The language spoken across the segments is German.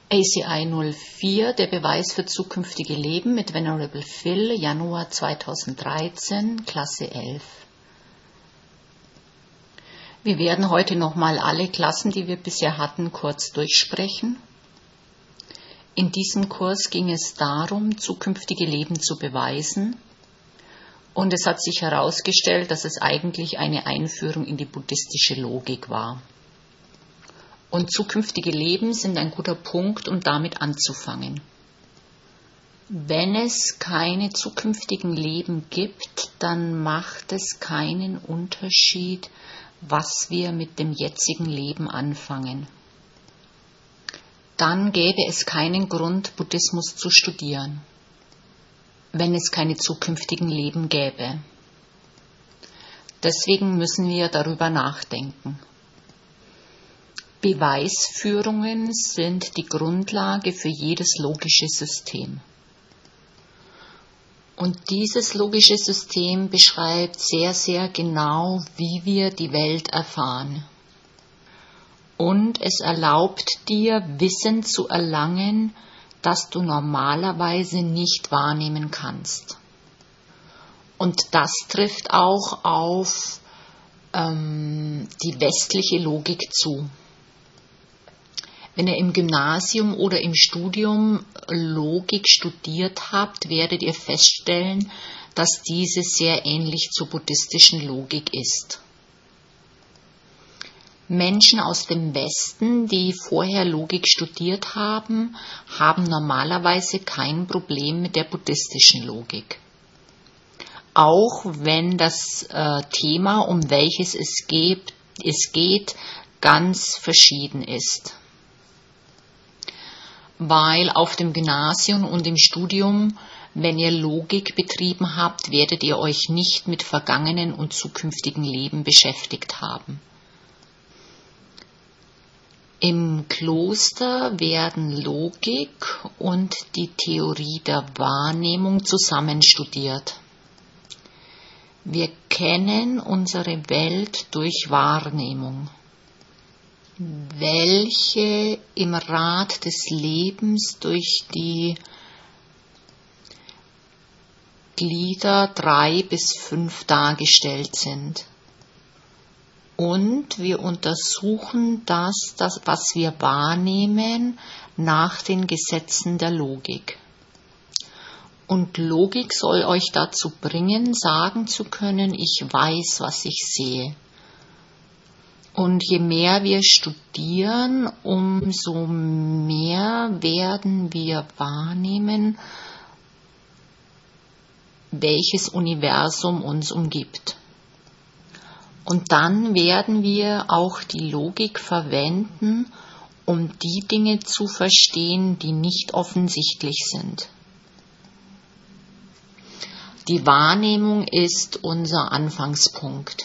ACI 04, der Beweis für zukünftige Leben mit Venerable Phil, Januar 2013, Klasse 11. Wir werden heute nochmal alle Klassen, die wir bisher hatten, kurz durchsprechen. In diesem Kurs ging es darum, zukünftige Leben zu beweisen. Und es hat sich herausgestellt, dass es eigentlich eine Einführung in die buddhistische Logik war. Und zukünftige Leben sind ein guter Punkt, um damit anzufangen. Wenn es keine zukünftigen Leben gibt, dann macht es keinen Unterschied, was wir mit dem jetzigen Leben anfangen. Dann gäbe es keinen Grund, Buddhismus zu studieren, wenn es keine zukünftigen Leben gäbe. Deswegen müssen wir darüber nachdenken. Beweisführungen sind die Grundlage für jedes logische System. Und dieses logische System beschreibt sehr, sehr genau, wie wir die Welt erfahren. Und es erlaubt dir, Wissen zu erlangen, das du normalerweise nicht wahrnehmen kannst. Und das trifft auch auf die westliche Logik zu. Wenn ihr im Gymnasium oder im Studium Logik studiert habt, werdet ihr feststellen, dass diese sehr ähnlich zur buddhistischen Logik ist. Menschen aus dem Westen, die vorher Logik studiert haben, haben normalerweise kein Problem mit der buddhistischen Logik. Auch wenn das Thema, um welches es geht, ganz verschieden ist. Weil auf dem Gymnasium und im Studium, wenn ihr Logik betrieben habt, werdet ihr euch nicht mit vergangenen und zukünftigen Leben beschäftigt haben. Im Kloster werden Logik und die Theorie der Wahrnehmung zusammen studiert. Wir kennen unsere Welt durch Wahrnehmung, welche im Rad des Lebens durch die Glieder 3 bis 5 dargestellt sind. Und wir untersuchen das, was wir wahrnehmen, nach den Gesetzen der Logik. Und Logik soll euch dazu bringen, sagen zu können, ich weiß, was ich sehe. Und je mehr wir studieren, umso mehr werden wir wahrnehmen, welches Universum uns umgibt. Und dann werden wir auch die Logik verwenden, um die Dinge zu verstehen, die nicht offensichtlich sind. Die Wahrnehmung ist unser Anfangspunkt.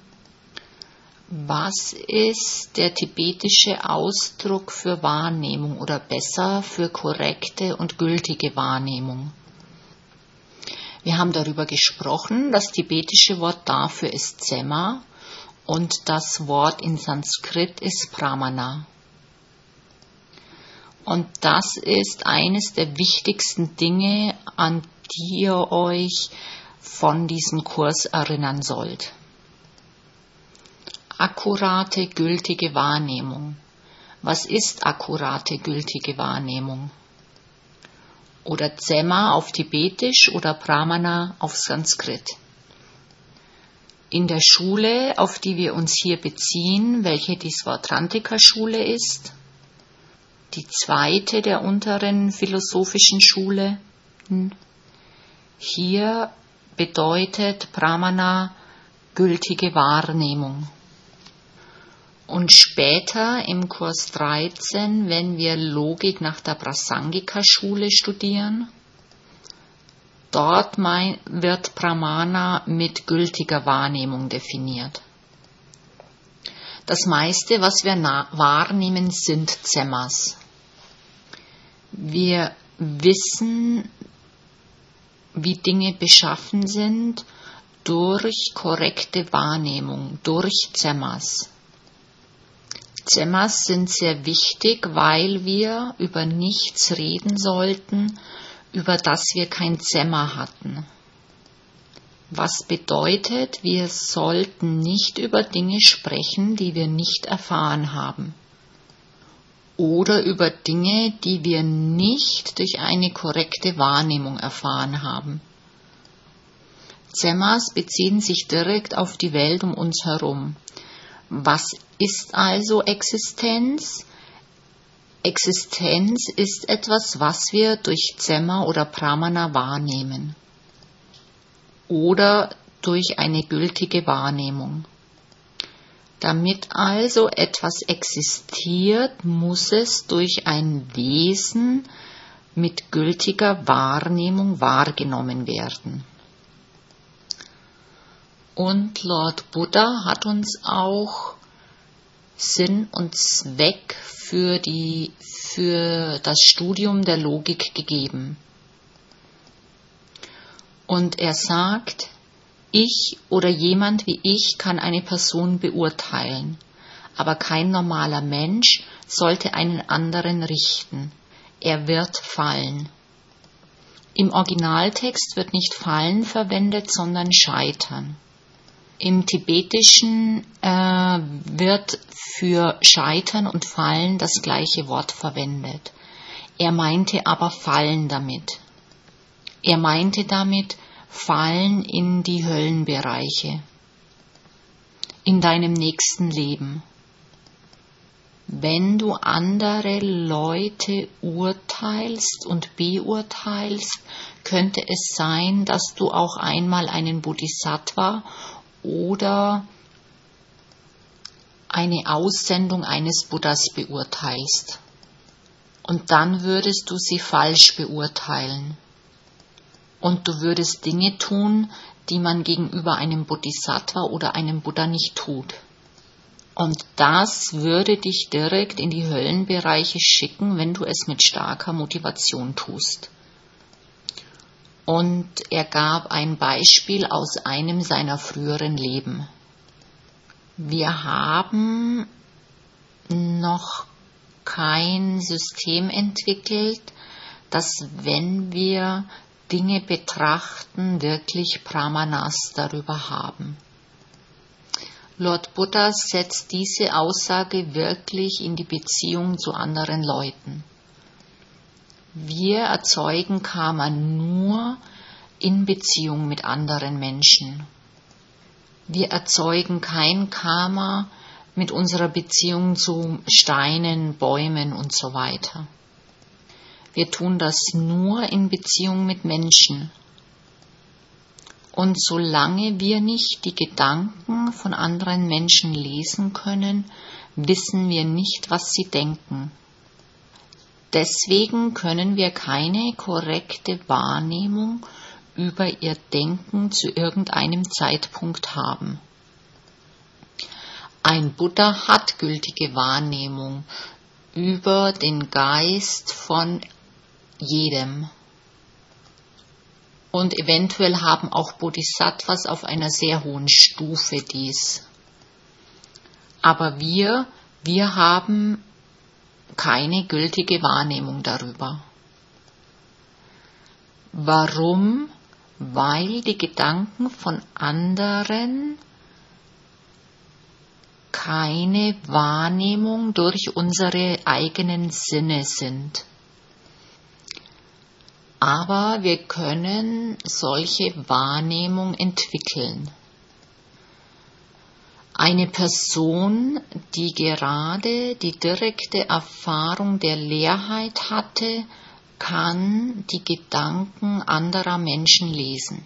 Was ist der tibetische Ausdruck für Wahrnehmung oder besser für korrekte und gültige Wahrnehmung? Wir haben darüber gesprochen, das tibetische Wort dafür ist Sema und das Wort in Sanskrit ist Pramana. Und das ist eines der wichtigsten Dinge, an die ihr euch von diesem Kurs erinnern sollt. Akkurate, gültige Wahrnehmung. Was ist akkurate, gültige Wahrnehmung? Oder Sema auf Tibetisch oder Pramana auf Sanskrit. In der Schule, auf die wir uns hier beziehen, welche die Svatrantika-Schule ist, die zweite der unteren philosophischen Schule, hier bedeutet Pramana gültige Wahrnehmung. Und später im Kurs 13, wenn wir Logik nach der Prasangika-Schule studieren, dort wird Pramana mit gültiger Wahrnehmung definiert. Das meiste, was wir wahrnehmen, sind Semas. Wir wissen, wie Dinge beschaffen sind durch korrekte Wahrnehmung, durch Semas. Zemas sind sehr wichtig, weil wir über nichts reden sollten, über das wir kein Zema hatten. Was bedeutet, wir sollten nicht über Dinge sprechen, die wir nicht erfahren haben. Oder über Dinge, die wir nicht durch eine korrekte Wahrnehmung erfahren haben. Zemas beziehen sich direkt auf die Welt um uns herum. Was ist also Existenz? Existenz ist etwas, was wir durch Zema oder Pramana wahrnehmen. Oder durch eine gültige Wahrnehmung. Damit also etwas existiert, muss es durch ein Wesen mit gültiger Wahrnehmung wahrgenommen werden. Und Lord Buddha hat uns auch Sinn und Zweck für das Studium der Logik gegeben. Und er sagt, ich oder jemand wie ich kann eine Person beurteilen, aber kein normaler Mensch sollte einen anderen richten. Er wird fallen. Im Originaltext wird nicht fallen verwendet, sondern scheitern. Im Tibetischen wird für Scheitern und Fallen das gleiche Wort verwendet. Er meinte aber Fallen damit. Er meinte damit Fallen in die Höllenbereiche, in deinem nächsten Leben. Wenn du andere Leute urteilst und beurteilst, könnte es sein, dass du auch einmal einen Bodhisattva oder eine Aussendung eines Buddhas beurteilst. Und dann würdest du sie falsch beurteilen. Und du würdest Dinge tun, die man gegenüber einem Bodhisattva oder einem Buddha nicht tut. Und das würde dich direkt in die Höllenbereiche schicken, wenn du es mit starker Motivation tust. Und er gab ein Beispiel aus einem seiner früheren Leben. Wir haben noch kein System entwickelt, das, wenn wir Dinge betrachten, wirklich Pramanas darüber haben. Lord Buddha setzt diese Aussage wirklich in die Beziehung zu anderen Leuten. Wir erzeugen Karma nur in Beziehung mit anderen Menschen. Wir erzeugen kein Karma mit unserer Beziehung zu Steinen, Bäumen und so weiter. Wir tun das nur in Beziehung mit Menschen. Und solange wir nicht die Gedanken von anderen Menschen lesen können, wissen wir nicht, was sie denken. Deswegen können wir keine korrekte Wahrnehmung über ihr Denken zu irgendeinem Zeitpunkt haben. Ein Buddha hat gültige Wahrnehmung über den Geist von jedem. Und eventuell haben auch Bodhisattvas auf einer sehr hohen Stufe dies. Aber wir haben keine gültige Wahrnehmung darüber. Warum? Weil die Gedanken von anderen keine Wahrnehmung durch unsere eigenen Sinne sind. Aber wir können solche Wahrnehmung entwickeln. Eine Person, die gerade die direkte Erfahrung der Leerheit hatte, kann die Gedanken anderer Menschen lesen.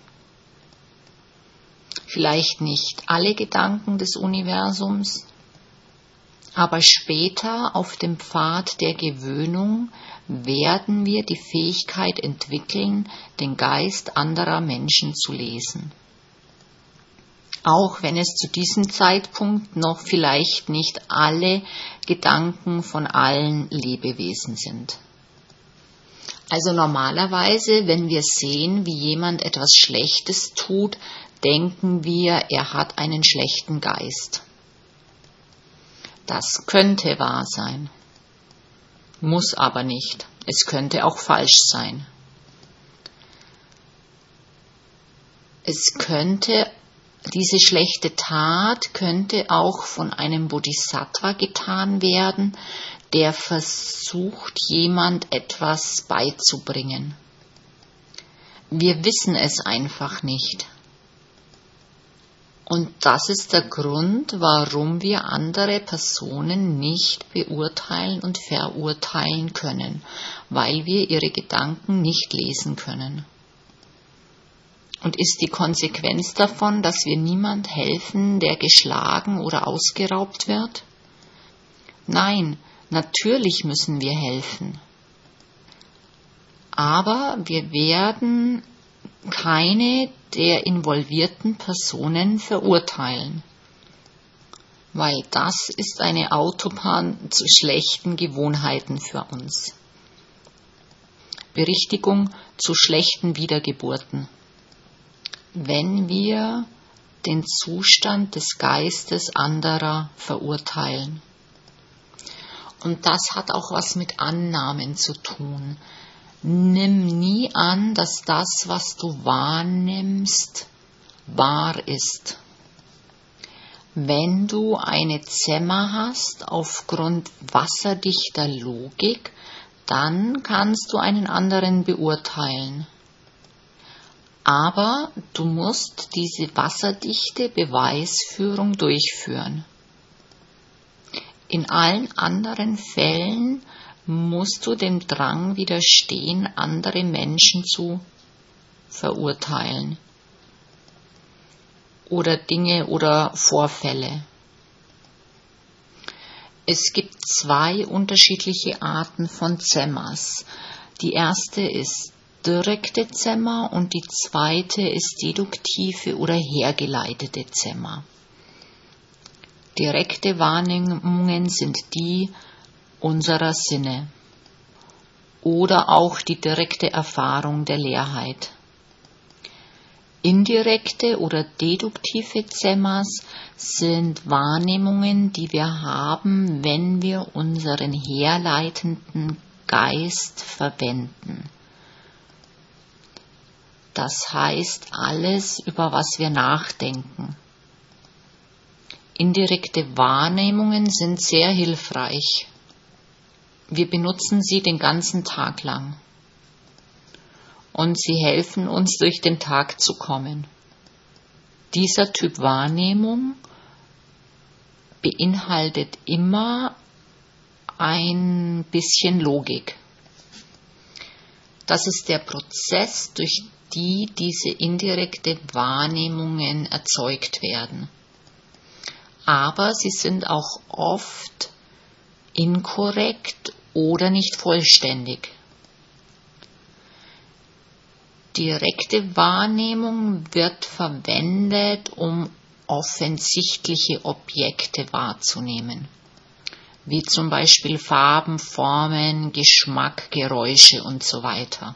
Vielleicht nicht alle Gedanken des Universums, aber später auf dem Pfad der Gewöhnung werden wir die Fähigkeit entwickeln, den Geist anderer Menschen zu lesen. Auch wenn es zu diesem Zeitpunkt noch vielleicht nicht alle Gedanken von allen Lebewesen sind. Also normalerweise, wenn wir sehen, wie jemand etwas Schlechtes tut, denken wir, er hat einen schlechten Geist. Das könnte wahr sein, muss aber nicht. Es könnte auch falsch sein. Diese schlechte Tat könnte auch von einem Bodhisattva getan werden, der versucht, jemand etwas beizubringen. Wir wissen es einfach nicht. Und das ist der Grund, warum wir andere Personen nicht beurteilen und verurteilen können, weil wir ihre Gedanken nicht lesen können. Und ist die Konsequenz davon, dass wir niemand helfen, der geschlagen oder ausgeraubt wird? Nein, natürlich müssen wir helfen. Aber wir werden keine der involvierten Personen verurteilen, weil das ist eine Autobahn zu schlechten Gewohnheiten für uns. Berichtigung zu schlechten Wiedergeburten. Wenn wir den Zustand des Geistes anderer verurteilen. Und das hat auch was mit Annahmen zu tun. Nimm nie an, dass das, was du wahrnimmst, wahr ist. Wenn du eine Zimmer hast aufgrund wasserdichter Logik, dann kannst du einen anderen beurteilen. Aber du musst diese wasserdichte Beweisführung durchführen. In allen anderen Fällen musst du dem Drang widerstehen, andere Menschen zu verurteilen oder Dinge oder Vorfälle. Es gibt 2 unterschiedliche Arten von Zemas. Die erste ist direkte Zema und die zweite ist deduktive oder hergeleitete Zema. Direkte Wahrnehmungen sind die unserer Sinne oder auch die direkte Erfahrung der Leerheit. Indirekte oder deduktive Zemas sind Wahrnehmungen, die wir haben, wenn wir unseren herleitenden Geist verwenden. Das heißt alles, über was wir nachdenken. Indirekte Wahrnehmungen sind sehr hilfreich. Wir benutzen sie den ganzen Tag lang. Und sie helfen uns, durch den Tag zu kommen. Dieser Typ Wahrnehmung beinhaltet immer ein bisschen Logik. Das ist der Prozess, durch die diese indirekte Wahrnehmungen erzeugt werden. Aber sie sind auch oft inkorrekt oder nicht vollständig. Direkte Wahrnehmung wird verwendet, um offensichtliche Objekte wahrzunehmen, wie zum Beispiel Farben, Formen, Geschmack, Geräusche und so weiter.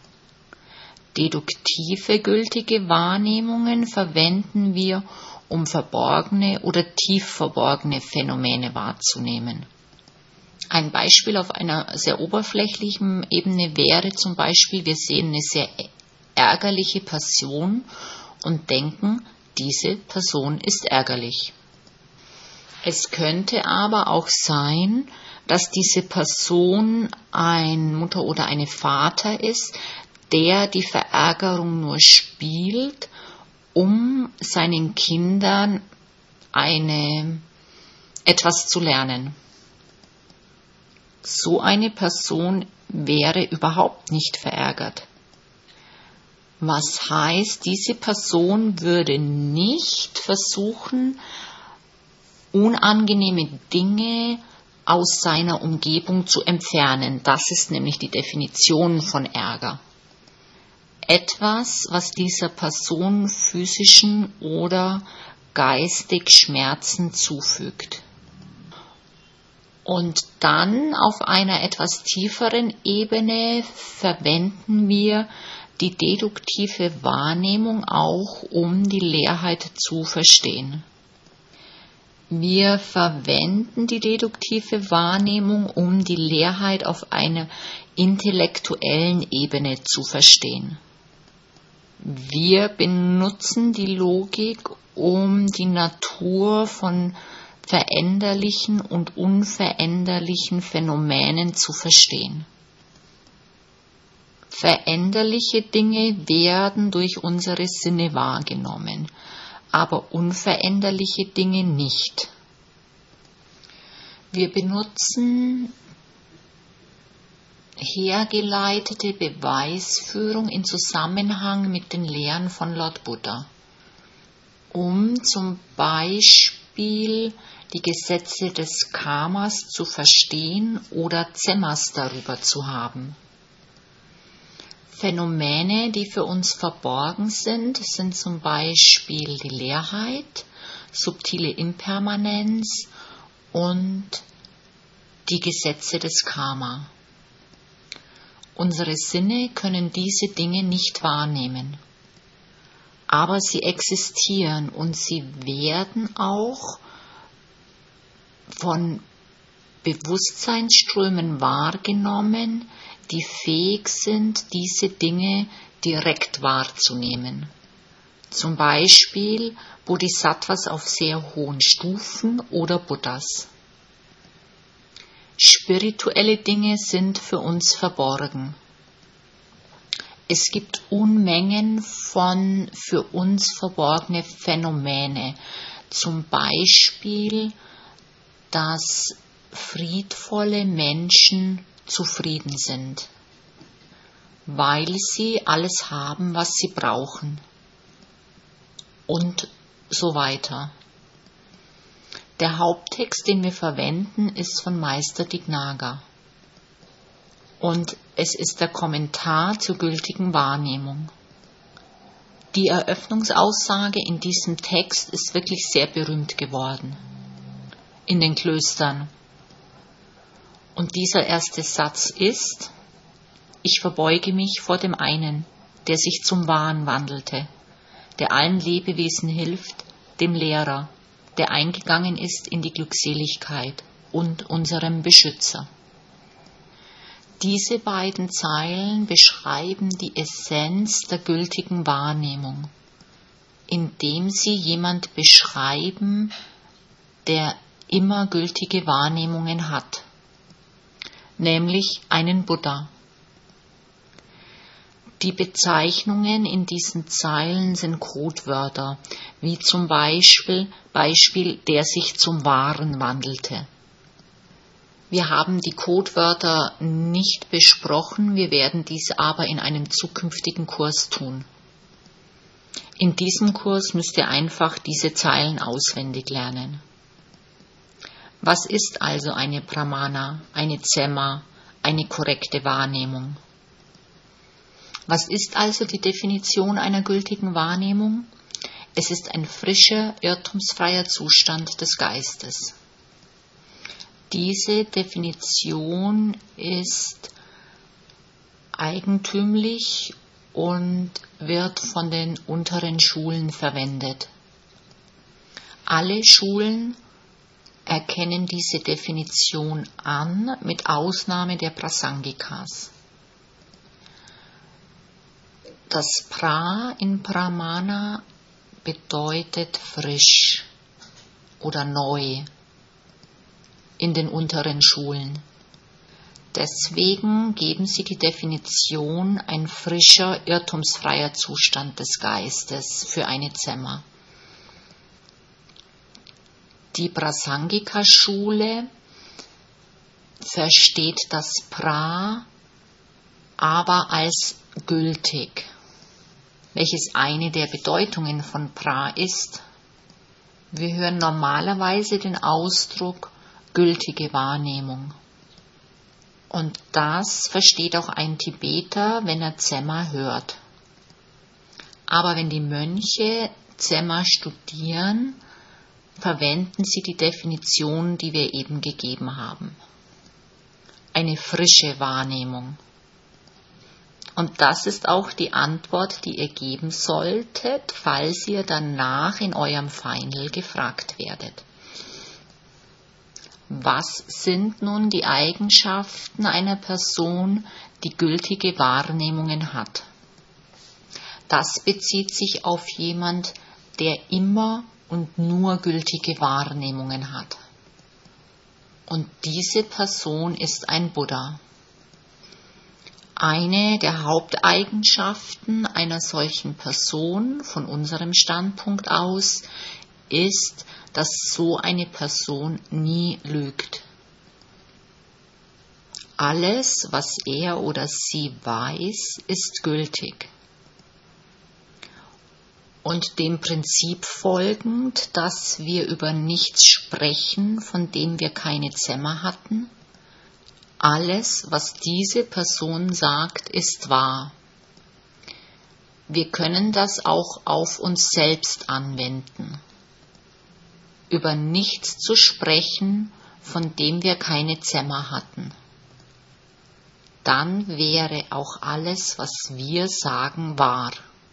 Deduktive gültige Wahrnehmungen verwenden wir, um verborgene oder tief verborgene Phänomene wahrzunehmen. Ein Beispiel auf einer sehr oberflächlichen Ebene wäre zum Beispiel, wir sehen eine sehr ärgerliche Person und denken, diese Person ist ärgerlich. Es könnte aber auch sein, dass diese Person ein Mutter oder eine Vater ist, der die Verärgerung nur spielt, um seinen Kindern etwas zu lernen. So eine Person wäre überhaupt nicht verärgert. Was heißt, diese Person würde nicht versuchen, unangenehme Dinge aus seiner Umgebung zu entfernen. Das ist nämlich die Definition von Ärger. Etwas, was dieser Person physischen oder geistig Schmerzen zufügt. Und dann auf einer etwas tieferen Ebene verwenden wir die deduktive Wahrnehmung auch, um die Leerheit zu verstehen. Wir verwenden die deduktive Wahrnehmung, um die Leerheit auf einer intellektuellen Ebene zu verstehen. Wir benutzen die Logik, um die Natur von veränderlichen und unveränderlichen Phänomenen zu verstehen. Veränderliche Dinge werden durch unsere Sinne wahrgenommen, aber unveränderliche Dinge nicht. Wir benutzen hergeleitete Beweisführung in Zusammenhang mit den Lehren von Lord Buddha, um zum Beispiel die Gesetze des Karmas zu verstehen oder Zemmas darüber zu haben. Phänomene, die für uns verborgen sind zum Beispiel die Leerheit, subtile Impermanenz und die Gesetze des Karma. Unsere Sinne können diese Dinge nicht wahrnehmen, aber sie existieren und sie werden auch von Bewusstseinsströmen wahrgenommen, die fähig sind, diese Dinge direkt wahrzunehmen. Zum Beispiel Bodhisattvas auf sehr hohen Stufen oder Buddhas. Spirituelle Dinge sind für uns verborgen. Es gibt Unmengen von für uns verborgene Phänomene, zum Beispiel, dass friedvolle Menschen zufrieden sind, weil sie alles haben, was sie brauchen und so weiter. Der Haupttext, den wir verwenden, ist von Meister Dignaga und es ist der Kommentar zur gültigen Wahrnehmung. Die Eröffnungsaussage in diesem Text ist wirklich sehr berühmt geworden in den Klöstern. Und dieser erste Satz ist: Ich verbeuge mich vor dem einen, der sich zum Wahren wandelte, der allen Lebewesen hilft, dem Lehrer, der eingegangen ist in die Glückseligkeit und unserem Beschützer. Diese beiden Zeilen beschreiben die Essenz der gültigen Wahrnehmung, indem sie jemand beschreiben, der immer gültige Wahrnehmungen hat, nämlich einen Buddha. Die Bezeichnungen in diesen Zeilen sind Codewörter, wie zum Beispiel der sich zum Wahren wandelte. Wir haben die Codewörter nicht besprochen, wir werden dies aber in einem zukünftigen Kurs tun. In diesem Kurs müsst ihr einfach diese Zeilen auswendig lernen. Was ist also eine Pramana, eine Zemma, eine korrekte Wahrnehmung? Was ist also die Definition einer gültigen Wahrnehmung? Es ist ein frischer, irrtumsfreier Zustand des Geistes. Diese Definition ist eigentümlich und wird von den unteren Schulen verwendet. Alle Schulen erkennen diese Definition an, mit Ausnahme der Prasangikas. Das Pra in Pramana bedeutet frisch oder neu in den unteren Schulen. Deswegen geben sie die Definition ein frischer, irrtumsfreier Zustand des Geistes für eine Zemma. Die Prasangika-Schule versteht das Pra aber als gültig, welches eine der Bedeutungen von Pra ist. Wir hören normalerweise den Ausdruck gültige Wahrnehmung. Und das versteht auch ein Tibeter, wenn er Zemma hört. Aber wenn die Mönche Zemma studieren, verwenden sie die Definition, die wir eben gegeben haben. Eine frische Wahrnehmung. Und das ist auch die Antwort, die ihr geben solltet, falls ihr danach in eurem Final gefragt werdet. Was sind nun die Eigenschaften einer Person, die gültige Wahrnehmungen hat? Das bezieht sich auf jemand, der immer und nur gültige Wahrnehmungen hat. Und diese Person ist ein Buddha. Eine der Haupteigenschaften einer solchen Person von unserem Standpunkt aus ist, dass so eine Person nie lügt. Alles, was er oder sie weiß, ist gültig. Und dem Prinzip folgend, dass wir über nichts sprechen, von dem wir keine Zimmer hatten, alles, was diese Person sagt, ist wahr. Wir können das auch auf uns selbst anwenden. Über nichts zu sprechen, von dem wir keine Zimmer hatten. Dann wäre auch alles, was wir sagen, wahr.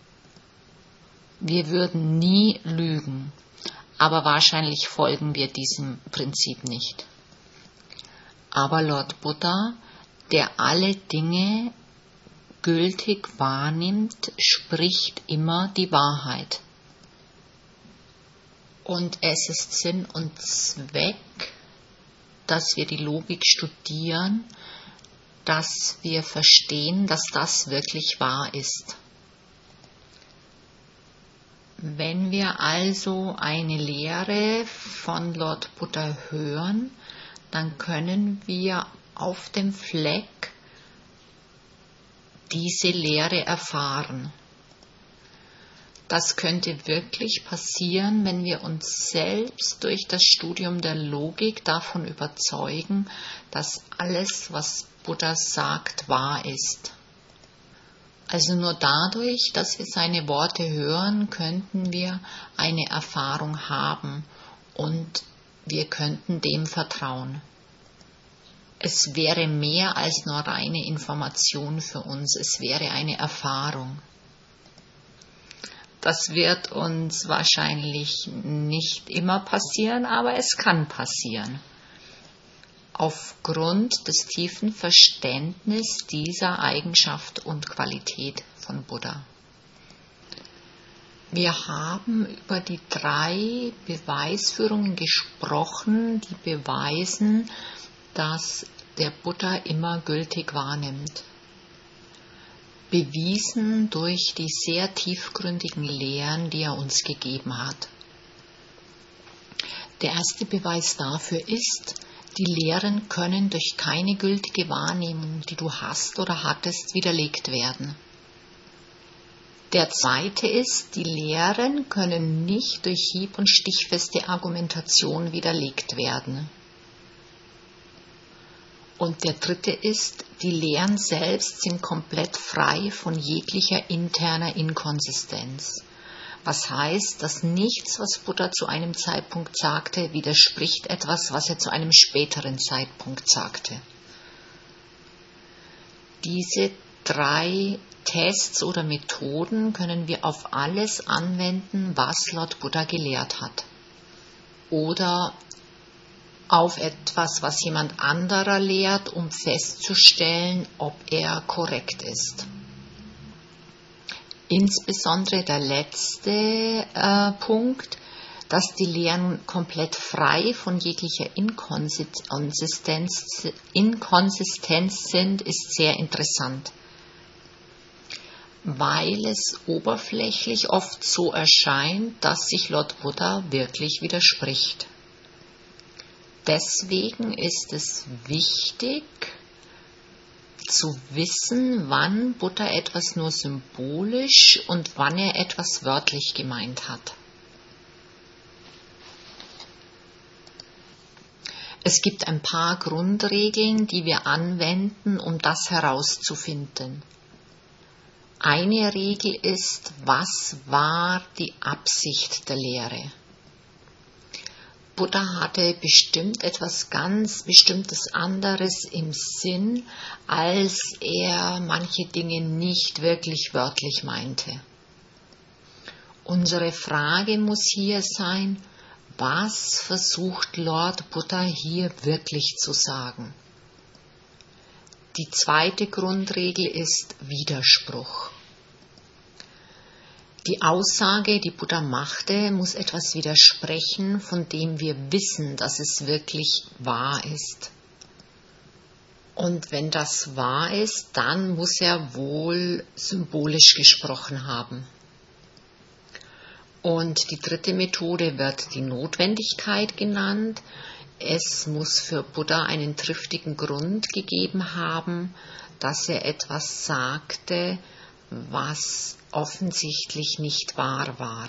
Wir würden nie lügen, aber wahrscheinlich folgen wir diesem Prinzip nicht. Aber Lord Buddha, der alle Dinge gültig wahrnimmt, spricht immer die Wahrheit. Und es ist Sinn und Zweck, dass wir die Logik studieren, dass wir verstehen, dass das wirklich wahr ist. Wenn wir also eine Lehre von Lord Buddha hören, dann können wir auf dem Fleck diese Lehre erfahren. Das könnte wirklich passieren, wenn wir uns selbst durch das Studium der Logik davon überzeugen, dass alles, was Buddha sagt, wahr ist. Also nur dadurch, dass wir seine Worte hören, könnten wir eine Erfahrung haben und wir könnten dem vertrauen. Es wäre mehr als nur reine Information für uns, es wäre eine Erfahrung. Das wird uns wahrscheinlich nicht immer passieren, aber es kann passieren. Aufgrund des tiefen Verständnisses dieser Eigenschaft und Qualität von Buddha. Wir haben über die 3 Beweisführungen gesprochen, die beweisen, dass der Buddha immer gültig wahrnimmt. Bewiesen durch die sehr tiefgründigen Lehren, die er uns gegeben hat. Der erste Beweis dafür ist, die Lehren können durch keine gültige Wahrnehmung, die du hast oder hattest, widerlegt werden. Der zweite ist, die Lehren können nicht durch hieb- und stichfeste Argumentation widerlegt werden. Und der dritte ist, die Lehren selbst sind komplett frei von jeglicher interner Inkonsistenz. Was heißt, dass nichts, was Buddha zu einem Zeitpunkt sagte, widerspricht etwas, was er zu einem späteren Zeitpunkt sagte. Diese 3 Tests oder Methoden können wir auf alles anwenden, was Lord Buddha gelehrt hat. Oder auf etwas, was jemand anderer lehrt, um festzustellen, ob er korrekt ist. Insbesondere der letzte Punkt, dass die Lehren komplett frei von jeglicher Inkonsistenz sind, ist sehr interessant, weil es oberflächlich oft so erscheint, dass sich Lord Buddha wirklich widerspricht. Deswegen ist es wichtig, zu wissen, wann Buddha etwas nur symbolisch und wann er etwas wörtlich gemeint hat. Es gibt ein paar Grundregeln, die wir anwenden, um das herauszufinden. Eine Regel ist, was war die Absicht der Lehre? Buddha hatte bestimmt etwas ganz Bestimmtes anderes im Sinn, als er manche Dinge nicht wirklich wörtlich meinte. Unsere Frage muss hier sein, Was versucht Lord Buddha hier wirklich zu sagen? Die zweite Grundregel ist Widerspruch. Die Aussage, die Buddha machte, muss etwas widersprechen, von dem wir wissen, dass es wirklich wahr ist. Und wenn das wahr ist, dann muss er wohl symbolisch gesprochen haben. Und die dritte Methode wird die Notwendigkeit genannt. Es muss für Buddha einen triftigen Grund gegeben haben, dass er etwas sagte, was offensichtlich nicht wahr war.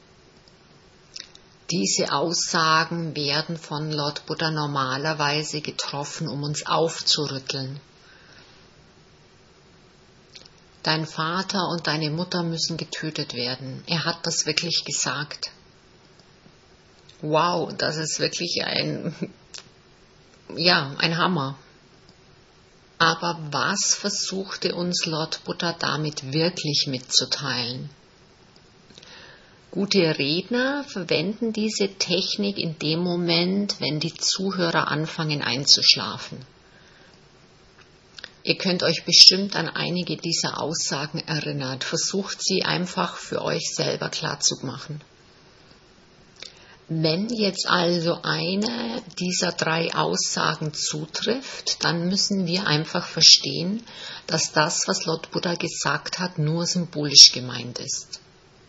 Diese Aussagen werden von Lord Buddha normalerweise getroffen, um uns aufzurütteln. Dein Vater und deine Mutter müssen getötet werden. Er hat das wirklich gesagt. Wow, das ist wirklich ein Hammer. Aber was versuchte uns Lord Buddha damit wirklich mitzuteilen? Gute Redner verwenden diese Technik in dem Moment, wenn die Zuhörer anfangen einzuschlafen. Ihr könnt euch bestimmt an einige dieser Aussagen erinnern. Versucht sie einfach für euch selber klarzumachen. Wenn jetzt also eine dieser 3 Aussagen zutrifft, dann müssen wir einfach verstehen, dass das, was Lord Buddha gesagt hat, nur symbolisch gemeint ist.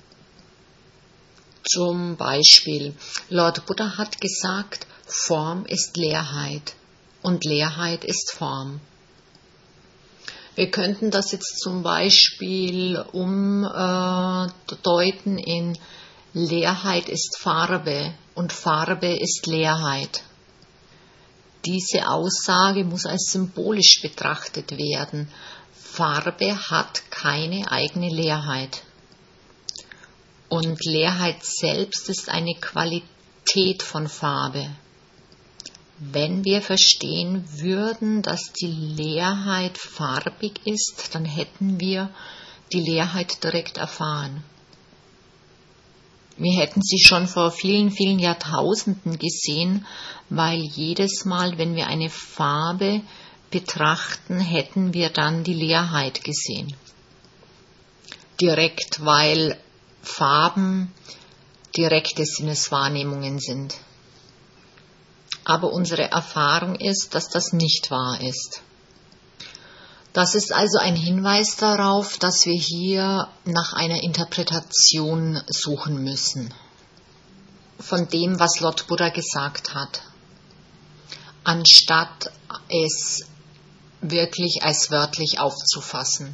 Zum Beispiel, Lord Buddha hat gesagt, Form ist Leerheit und Leerheit ist Form. Wir könnten das jetzt zum Beispiel umdeuten in Leerheit ist Farbe und Farbe ist Leerheit. Diese Aussage muss als symbolisch betrachtet werden. Farbe hat keine eigene Leerheit. Und Leerheit selbst ist eine Qualität von Farbe. Wenn wir verstehen würden, dass die Leerheit farbig ist, dann hätten wir die Leerheit direkt erfahren. Wir hätten sie schon vor vielen, vielen Jahrtausenden gesehen, weil jedes Mal, wenn wir eine Farbe betrachten, hätten wir dann die Leerheit gesehen. Direkt, weil Farben direkte Sinneswahrnehmungen sind. Aber unsere Erfahrung ist, dass das nicht wahr ist. Das ist also ein Hinweis darauf, dass wir hier nach einer Interpretation suchen müssen von dem, was Lord Buddha gesagt hat, anstatt es wirklich als wörtlich aufzufassen.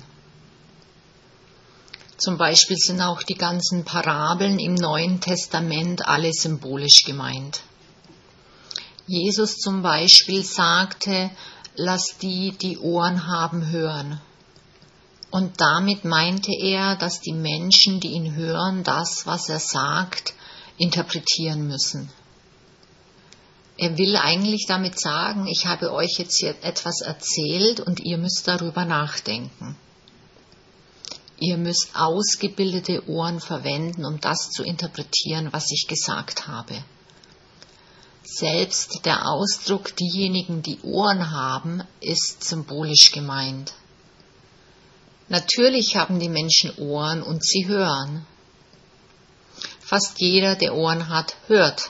Zum Beispiel sind auch die ganzen Parabeln im Neuen Testament alle symbolisch gemeint. Jesus zum Beispiel sagte, lass die, die Ohren haben, hören. Und damit meinte er, dass die Menschen, die ihn hören, das, was er sagt, interpretieren müssen. Er will eigentlich damit sagen, ich habe euch jetzt hier etwas erzählt und ihr müsst darüber nachdenken. Ihr müsst ausgebildete Ohren verwenden, um das zu interpretieren, was ich gesagt habe. Selbst der Ausdruck, diejenigen, die Ohren haben, ist symbolisch gemeint. Natürlich haben die Menschen Ohren und sie hören. Fast jeder, der Ohren hat, hört.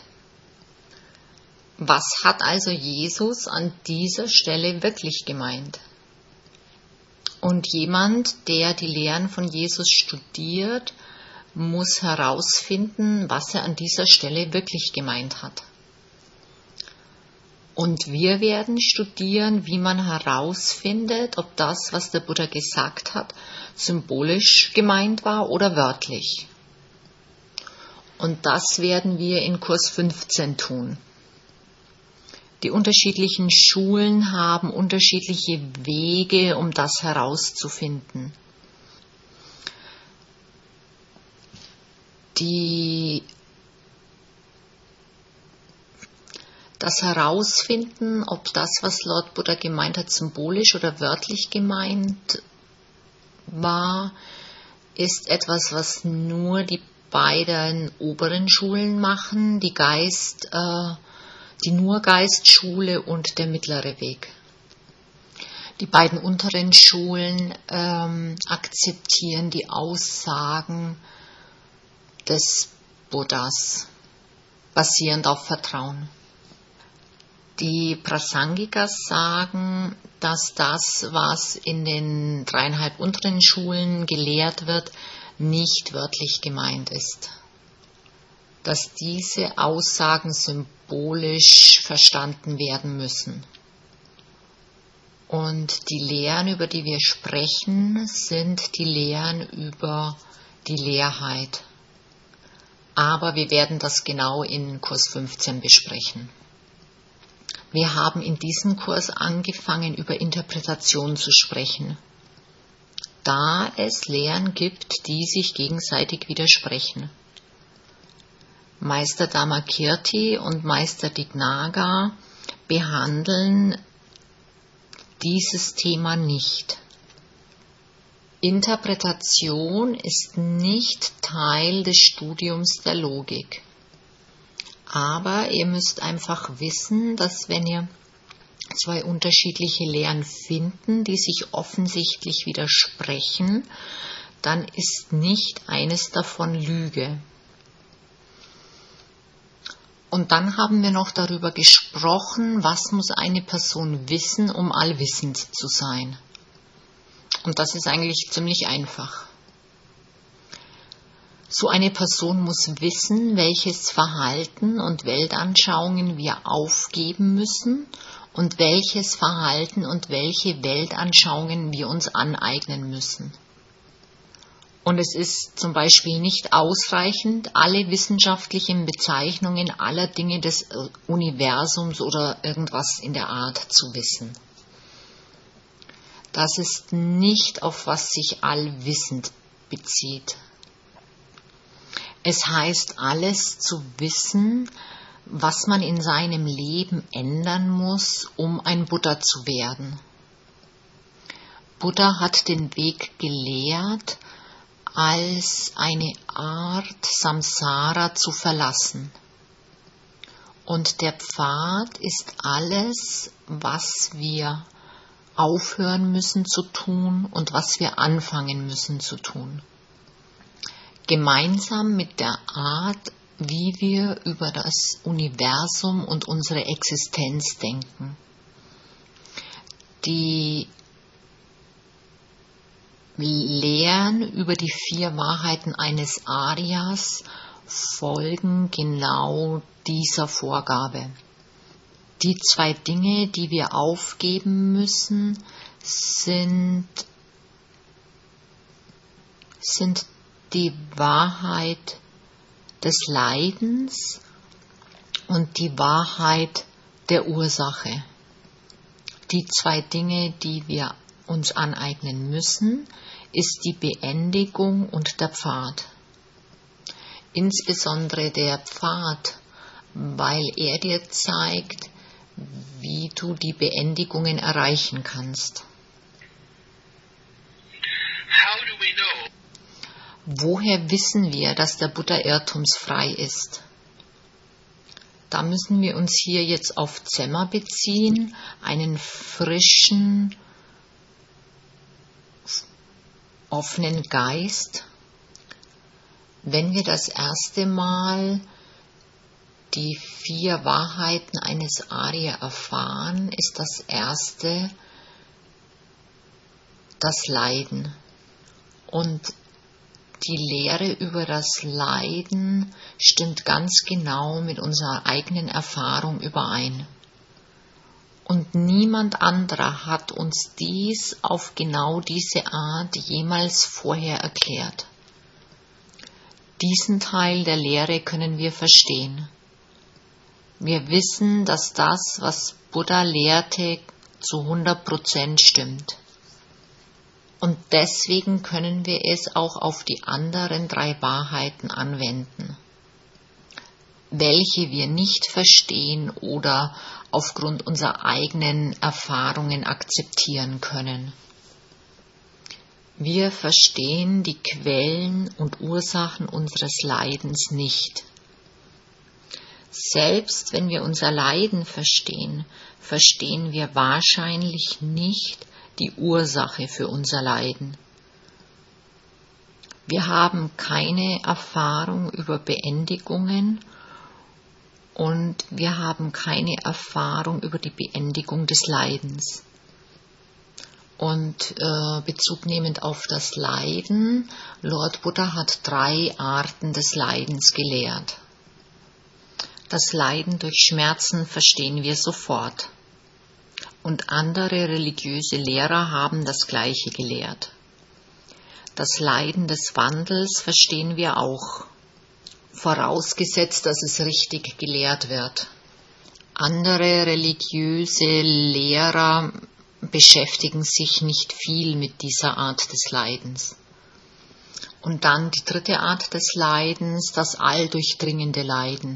Was hat also Jesus an dieser Stelle wirklich gemeint? Und jemand, der die Lehren von Jesus studiert, muss herausfinden, was er an dieser Stelle wirklich gemeint hat. Und wir werden studieren, wie man herausfindet, ob das, was der Buddha gesagt hat, symbolisch gemeint war oder wörtlich. Und das werden wir in Kurs 15 tun. Die unterschiedlichen Schulen haben unterschiedliche Wege, um das herauszufinden. Das Herausfinden, ob das, was Lord Buddha gemeint hat, symbolisch oder wörtlich gemeint war, ist etwas, was nur die bei den oberen Schulen machen, die Nur-Geist-Schule und der mittlere Weg. Die beiden unteren Schulen akzeptieren die Aussagen des Buddhas, basierend auf Vertrauen. Die Prasangikas sagen, dass das, was in den 3,5 unteren Schulen gelehrt wird, nicht wörtlich gemeint ist. Dass diese Aussagen symbolisch verstanden werden müssen. Und die Lehren, über die wir sprechen, sind die Lehren über die Leerheit. Aber wir werden das genau in Kurs 15 besprechen. Wir haben in diesem Kurs angefangen, über Interpretation zu sprechen, da es Lehren gibt, die sich gegenseitig widersprechen. Meister Dharmakirti und Meister Dignaga behandeln dieses Thema nicht. Interpretation ist nicht Teil des Studiums der Logik. Aber ihr müsst einfach wissen, dass wenn ihr zwei unterschiedliche Lehren finden, die sich offensichtlich widersprechen, dann ist nicht eines davon Lüge. Und dann haben wir noch darüber gesprochen, was muss eine Person wissen, um allwissend zu sein. Und das ist eigentlich ziemlich einfach. So eine Person muss wissen, welches Verhalten und Weltanschauungen wir aufgeben müssen und welches Verhalten und welche Weltanschauungen wir uns aneignen müssen. Und es ist zum Beispiel nicht ausreichend, alle wissenschaftlichen Bezeichnungen aller Dinge des Universums oder irgendwas in der Art zu wissen. Das ist nicht, auf was sich allwissend bezieht. Es heißt, alles zu wissen, was man in seinem Leben ändern muss, um ein Buddha zu werden. Buddha hat den Weg gelehrt, als eine Art Samsara zu verlassen. Und der Pfad ist alles, was wir aufhören müssen zu tun und was wir anfangen müssen zu tun. Gemeinsam mit der Art, wie wir über das Universum und unsere Existenz denken. Die Lehren über die 4 Wahrheiten eines Aryas folgen genau dieser Vorgabe. Die 2 Dinge, die wir aufgeben müssen, sind die Wahrheit des Leidens und die Wahrheit der Ursache. Die 2 Dinge, die wir uns aneignen müssen, ist die Beendigung und der Pfad. Insbesondere der Pfad, weil er dir zeigt, wie du die Beendigungen erreichen kannst. Woher wissen wir, dass der Buddha irrtumsfrei ist? Da müssen wir uns hier jetzt auf Zemma beziehen, einen frischen, offenen Geist. Wenn wir das erste Mal die 4 Wahrheiten eines Arya erfahren, ist das erste das Leiden. Und die Lehre über das Leiden stimmt ganz genau mit unserer eigenen Erfahrung überein. Und niemand anderer hat uns dies auf genau diese Art jemals vorher erklärt. Diesen Teil der Lehre können wir verstehen. Wir wissen, dass das, was Buddha lehrte, zu 100% stimmt. Und deswegen können wir es auch auf die anderen 3 Wahrheiten anwenden, welche wir nicht verstehen oder aufgrund unserer eigenen Erfahrungen akzeptieren können. Wir verstehen die Quellen und Ursachen unseres Leidens nicht. Selbst wenn wir unser Leiden verstehen, verstehen wir wahrscheinlich nicht die Ursache für unser Leiden. Wir haben keine Erfahrung über Beendigungen und wir haben keine Erfahrung über die Beendigung des Leidens. Und bezugnehmend auf das Leiden, Lord Buddha hat 3 Arten des Leidens gelehrt. Das Leiden durch Schmerzen verstehen wir sofort. Und andere religiöse Lehrer haben das Gleiche gelehrt. Das Leiden des Wandels verstehen wir auch, vorausgesetzt, dass es richtig gelehrt wird. Andere religiöse Lehrer beschäftigen sich nicht viel mit dieser Art des Leidens. Und dann die 3. Art des Leidens, das alldurchdringende Leiden,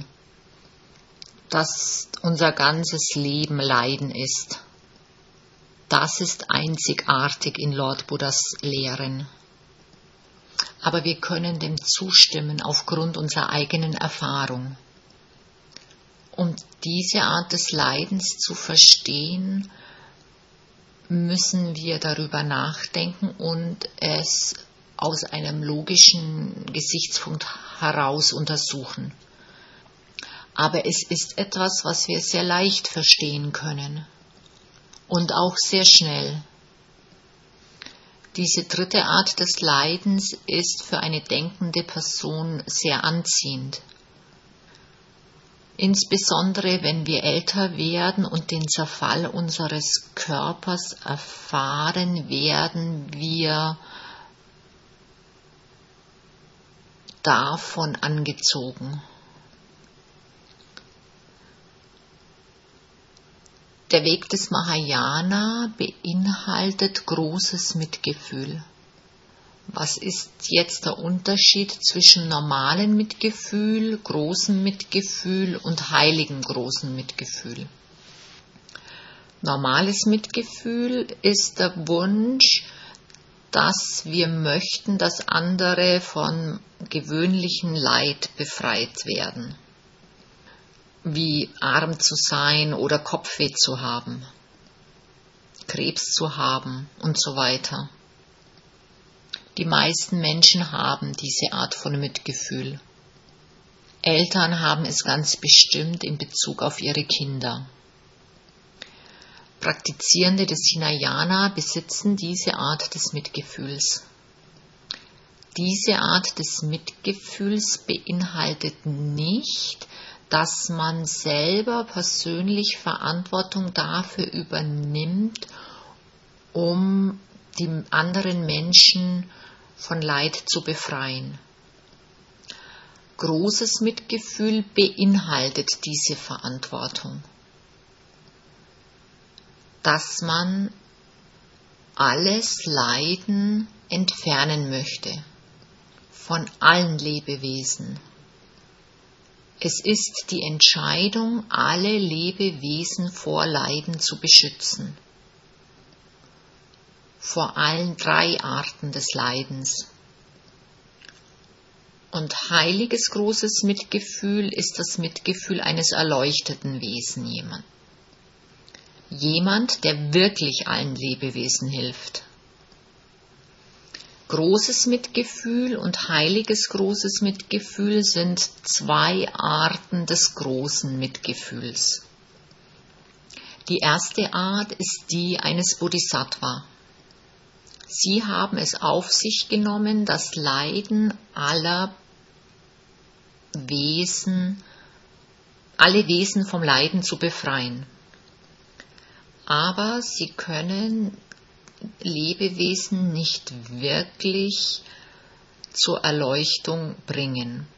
dass unser ganzes Leben Leiden ist. Das ist einzigartig in Lord Buddhas Lehren. Aber wir können dem zustimmen aufgrund unserer eigenen Erfahrung. Um diese Art des Leidens zu verstehen, müssen wir darüber nachdenken und es aus einem logischen Gesichtspunkt heraus untersuchen. Aber es ist etwas, was wir sehr leicht verstehen können und auch sehr schnell. Diese 3. Art des Leidens ist für eine denkende Person sehr anziehend. Insbesondere wenn wir älter werden und den Zerfall unseres Körpers erfahren, werden wir davon angezogen. Der Weg des Mahayana beinhaltet großes Mitgefühl. Was ist jetzt der Unterschied zwischen normalem Mitgefühl, großem Mitgefühl und heiligem großem Mitgefühl? Normales Mitgefühl ist der Wunsch, dass wir möchten, dass andere von gewöhnlichem Leid befreit werden, wie arm zu sein oder Kopfweh zu haben, Krebs zu haben und so weiter. Die meisten Menschen haben diese Art von Mitgefühl. Eltern haben es ganz bestimmt in Bezug auf ihre Kinder. Praktizierende des Hinayana besitzen diese Art des Mitgefühls. Diese Art des Mitgefühls beinhaltet nicht, dass man selber persönlich Verantwortung dafür übernimmt, um die anderen Menschen von Leid zu befreien. Großes Mitgefühl beinhaltet diese Verantwortung, dass man alles Leiden entfernen möchte von allen Lebewesen. Es ist die Entscheidung, alle Lebewesen vor Leiden zu beschützen. Vor allen 3 Arten des Leidens. Und heiliges großes Mitgefühl ist das Mitgefühl eines erleuchteten Wesen, jemand, der wirklich allen Lebewesen hilft. Großes Mitgefühl und heiliges großes Mitgefühl sind 2 Arten des großen Mitgefühls. Die erste Art ist die eines Bodhisattva. Sie haben es auf sich genommen, das Leiden alle Wesen vom Leiden zu befreien. Aber sie können Lebewesen nicht wirklich zur Erleuchtung bringen,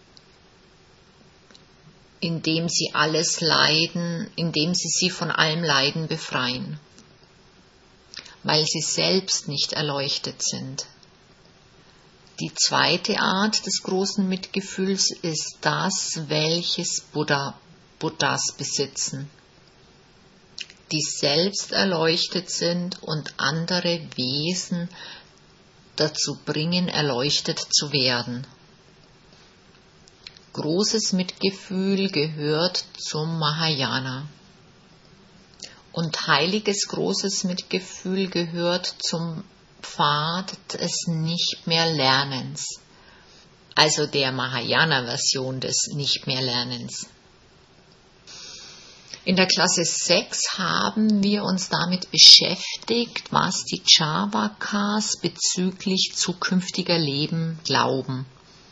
indem sie sie von allem Leiden befreien, weil sie selbst nicht erleuchtet sind. Die zweite Art des großen Mitgefühls ist das, welches Buddhas besitzen, die selbst erleuchtet sind und andere Wesen dazu bringen, erleuchtet zu werden. Großes Mitgefühl gehört zum Mahayana. Und heiliges großes Mitgefühl gehört zum Pfad des Nicht-mehr-Lernens, also der Mahayana-Version des Nicht-mehr-Lernens. In der Klasse 6 haben wir uns damit beschäftigt, was die Charvakas bezüglich zukünftiger Leben glauben.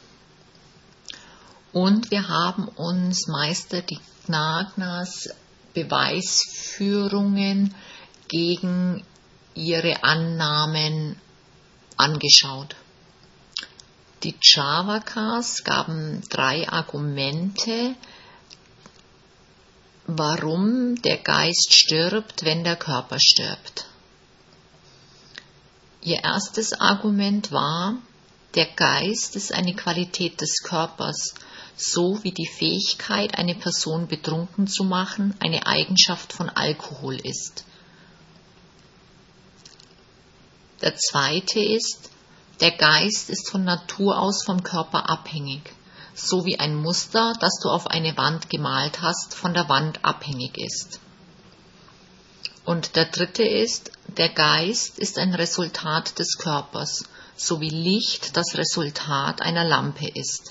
Und wir haben uns Meister Dignanas Beweisführungen gegen ihre Annahmen angeschaut. Die Charvakas gaben 3 Argumente, warum der Geist stirbt, wenn der Körper stirbt. Ihr erstes Argument war, der Geist ist eine Qualität des Körpers, so wie die Fähigkeit, eine Person betrunken zu machen, eine Eigenschaft von Alkohol ist. Der zweite ist, der Geist ist von Natur aus vom Körper abhängig, so wie ein Muster, das du auf eine Wand gemalt hast, von der Wand abhängig ist. Und der dritte ist, der Geist ist ein Resultat des Körpers, so wie Licht das Resultat einer Lampe ist.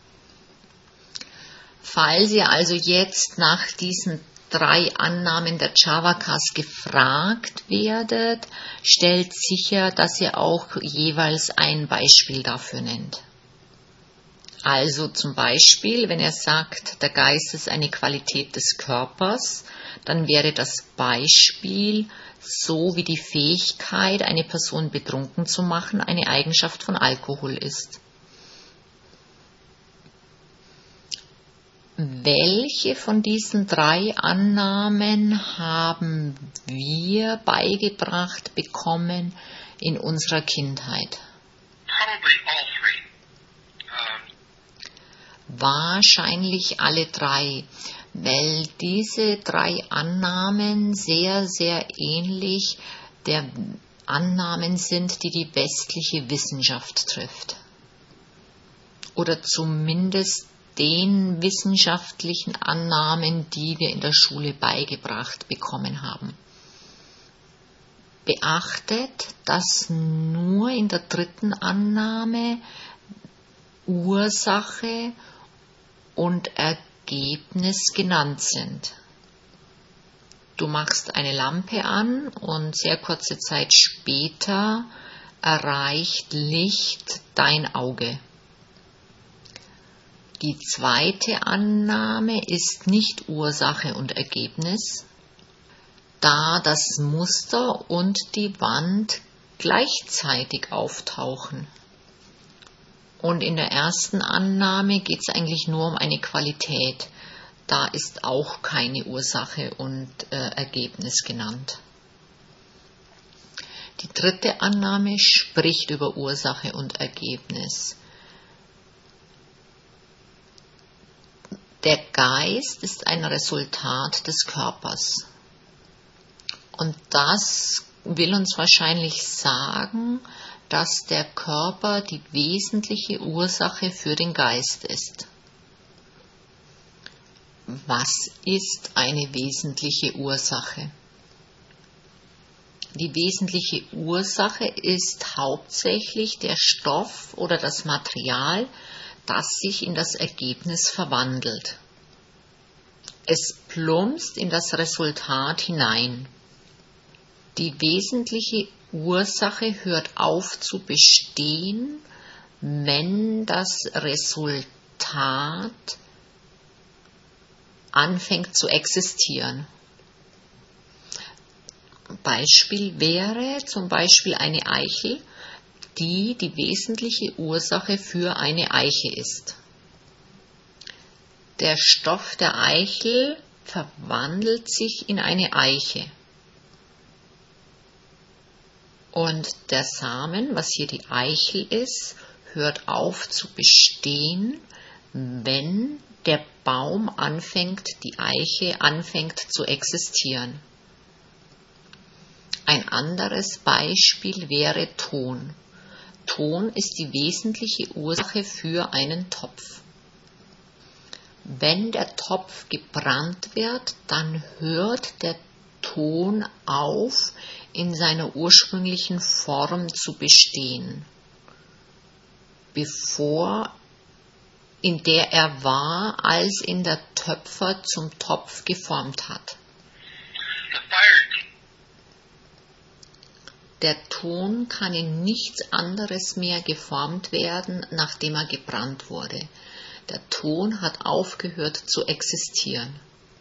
Falls ihr also jetzt nach diesen 3 Annahmen der Charvakas gefragt werdet, stellt sicher, dass ihr auch jeweils ein Beispiel dafür nennt. Also zum Beispiel, wenn er sagt, der Geist ist eine Qualität des Körpers, dann wäre das Beispiel, so wie die Fähigkeit, eine Person betrunken zu machen, eine Eigenschaft von Alkohol ist. Welche von diesen 3 Annahmen haben wir beigebracht bekommen in unserer Kindheit? Probably all 3. Wahrscheinlich alle 3, weil diese 3 Annahmen sehr, sehr ähnlich der Annahmen sind, die die westliche Wissenschaft trifft. Oder zumindest den wissenschaftlichen Annahmen, die wir in der Schule beigebracht bekommen haben. Beachtet, dass nur in der 3. Annahme Ursache und Ergebnis genannt sind. Du machst eine Lampe an und sehr kurze Zeit später erreicht Licht dein Auge. Die 2. Annahme ist nicht Ursache und Ergebnis, da das Muster und die Wand gleichzeitig auftauchen. Und in der 1. Annahme geht es eigentlich nur um eine Qualität. Da ist auch keine Ursache und Ergebnis genannt. Die 3. Annahme spricht über Ursache und Ergebnis. Der Geist ist ein Resultat des Körpers. Und das will uns wahrscheinlich sagen, dass der Körper die wesentliche Ursache für den Geist ist. Was ist eine wesentliche Ursache? Die wesentliche Ursache ist hauptsächlich der Stoff oder das Material, das sich in das Ergebnis verwandelt. Es plumpst in das Resultat hinein. Die wesentliche Ursache hört auf zu bestehen, wenn das Resultat anfängt zu existieren. Beispiel wäre zum Beispiel eine Eichel, die die wesentliche Ursache für eine Eiche ist. Der Stoff der Eichel verwandelt sich in eine Eiche. Und der Samen, was hier die Eichel ist, hört auf zu bestehen, wenn der Baum anfängt, die Eiche anfängt zu existieren. Ein anderes Beispiel wäre Ton. Ton ist die wesentliche Ursache für einen Topf. Wenn der Topf gebrannt wird, dann hört der Ton auf, in seiner ursprünglichen Form zu bestehen, in der er war, als ihn der Töpfer zum Topf geformt hat. Der Ton kann in nichts anderes mehr geformt werden, nachdem er gebrannt wurde. Der Ton hat aufgehört zu existieren.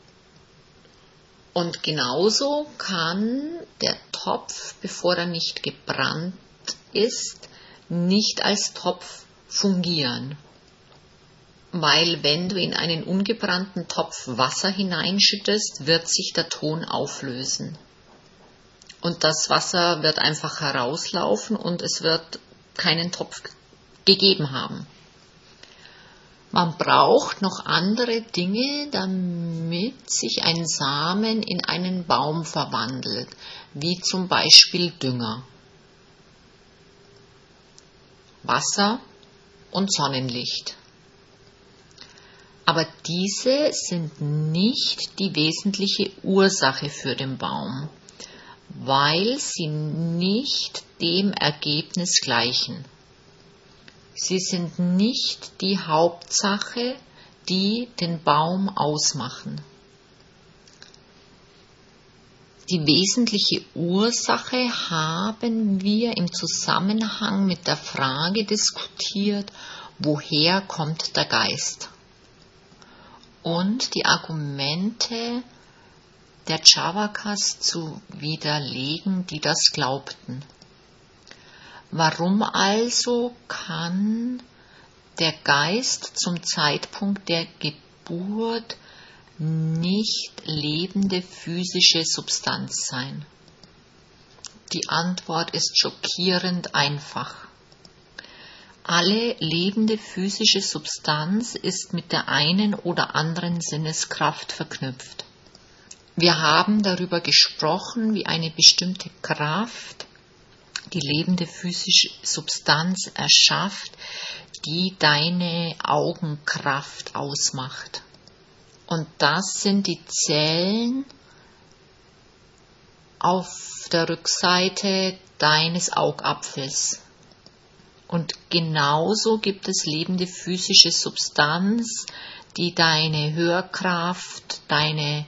Und genauso kann der Topf, bevor er nicht gebrannt ist, nicht als Topf fungieren. Weil wenn du in einen ungebrannten Topf Wasser hineinschüttest, wird sich der Ton auflösen. Und das Wasser wird einfach herauslaufen und es wird keinen Topf gegeben haben. Man braucht noch andere Dinge, damit sich ein Samen in einen Baum verwandelt, wie zum Beispiel Dünger, Wasser und Sonnenlicht. Aber diese sind nicht die wesentliche Ursache für den Baum, weil sie nicht dem Ergebnis gleichen. Sie sind nicht die Hauptsache, die den Baum ausmachen. Die wesentliche Ursache haben wir im Zusammenhang mit der Frage diskutiert, woher kommt der Geist? Und die Argumente der Javakas zu widerlegen, die das glaubten. Warum also kann der Geist zum Zeitpunkt der Geburt nicht lebende physische Substanz sein? Die Antwort ist schockierend einfach. Alle lebende physische Substanz ist mit der einen oder anderen Sinneskraft verknüpft. Wir haben darüber gesprochen, wie eine bestimmte Kraft die lebende physische Substanz erschafft, die deine Augenkraft ausmacht. Und das sind die Zellen auf der Rückseite deines Augapfels. Und genauso gibt es lebende physische Substanz, die deine Hörkraft, deine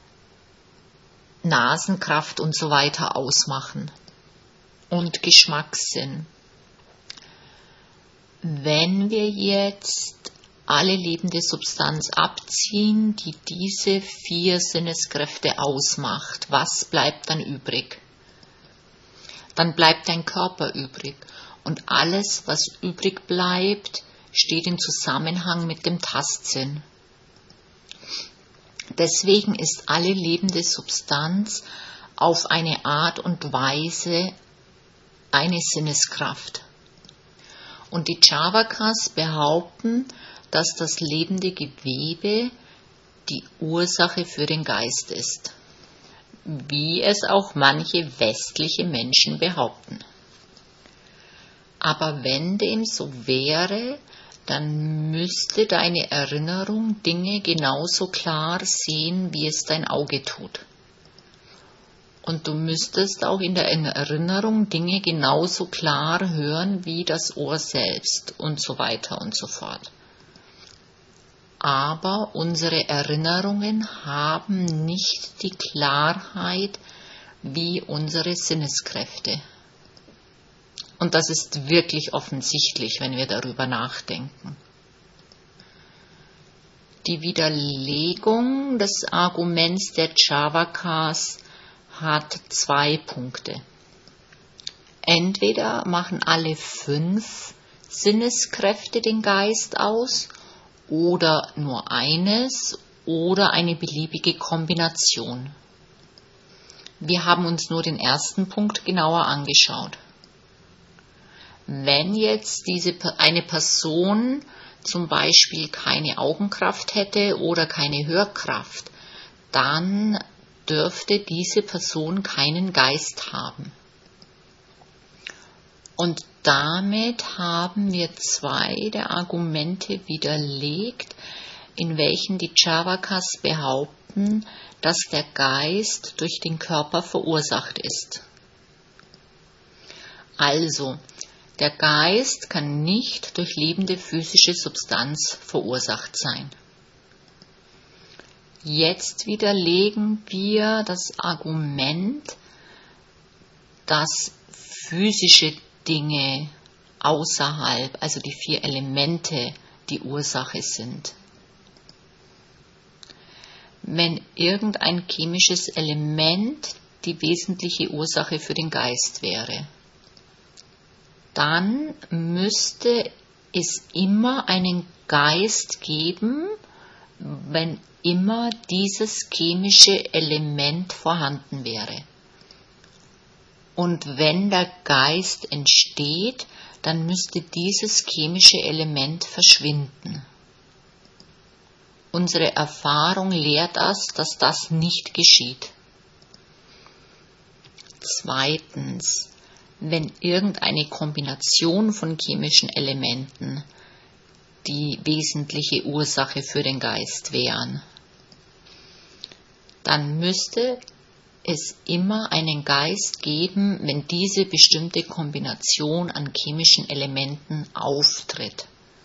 Nasenkraft und so weiter ausmachen. Und Geschmackssinn. Wenn wir jetzt alle lebende Substanz abziehen, die diese 4 Sinneskräfte ausmacht, was bleibt dann übrig? Dann bleibt dein Körper übrig. Und alles, was übrig bleibt, steht im Zusammenhang mit dem Tastsinn. Deswegen ist alle lebende Substanz auf eine Art und Weise eine Sinneskraft. Und die Javakas behaupten, dass das lebende Gewebe die Ursache für den Geist ist, wie es auch manche westliche Menschen behaupten. Aber wenn dem so wäre, dann müsste deine Erinnerung Dinge genauso klar sehen, wie es dein Auge tut. Und du müsstest auch in der Erinnerung Dinge genauso klar hören wie das Ohr selbst und so weiter und so fort. Aber unsere Erinnerungen haben nicht die Klarheit wie unsere Sinneskräfte. Und das ist wirklich offensichtlich, wenn wir darüber nachdenken. Die Widerlegung des Arguments der Javakas hat 2 Punkte. Entweder machen alle 5 Sinneskräfte den Geist aus oder nur eines oder eine beliebige Kombination. Wir haben uns nur den ersten Punkt genauer angeschaut. Wenn jetzt eine Person zum Beispiel keine Augenkraft hätte oder keine Hörkraft, dann dürfte diese Person keinen Geist haben. Und damit haben wir 2 der Argumente widerlegt, in welchen die Charvakas behaupten, dass der Geist durch den Körper verursacht ist. Also, der Geist kann nicht durch lebende physische Substanz verursacht sein. Jetzt widerlegen wir das Argument, dass physische Dinge außerhalb, also die 4 Elemente, die Ursache sind. Wenn irgendein chemisches Element die wesentliche Ursache für den Geist wäre, dann müsste es immer einen Geist geben, wenn immer dieses chemische Element vorhanden wäre. Und wenn der Geist entsteht, dann müsste dieses chemische Element verschwinden. Unsere Erfahrung lehrt uns, dass das nicht geschieht. Zweitens, wenn irgendeine Kombination von chemischen Elementen die wesentliche Ursache für den Geist wären, dann müsste es immer einen Geist geben, wenn diese bestimmte Kombination an chemischen Elementen auftritt.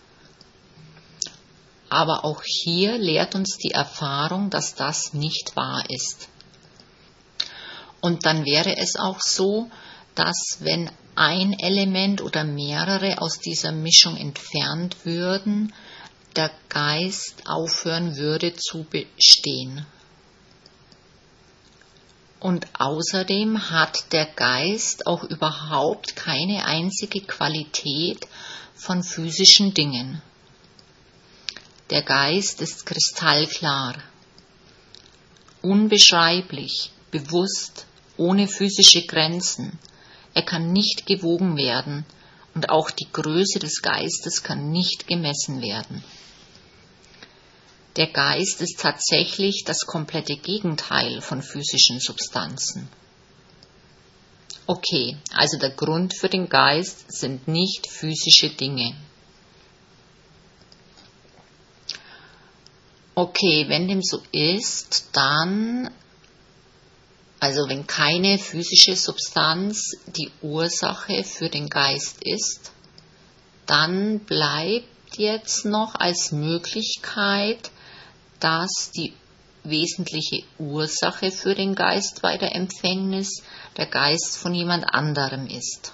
Aber auch hier lehrt uns die Erfahrung, dass das nicht wahr ist. Und dann wäre es auch so, dass wenn ein Element oder mehrere aus dieser Mischung entfernt würden, der Geist aufhören würde zu bestehen. Und außerdem hat der Geist auch überhaupt keine einzige Qualität von physischen Dingen. Der Geist ist kristallklar, unbeschreiblich, bewusst, ohne physische Grenzen. Er kann nicht gewogen werden und auch die Größe des Geistes kann nicht gemessen werden. Der Geist ist tatsächlich das komplette Gegenteil von physischen Substanzen. Okay, also der Grund für den Geist sind nicht physische Dinge. Okay, wenn dem so ist, dann, also wenn keine physische Substanz die Ursache für den Geist ist, dann bleibt jetzt noch als Möglichkeit, dass die wesentliche Ursache für den Geist bei der Empfängnis der Geist von jemand anderem ist.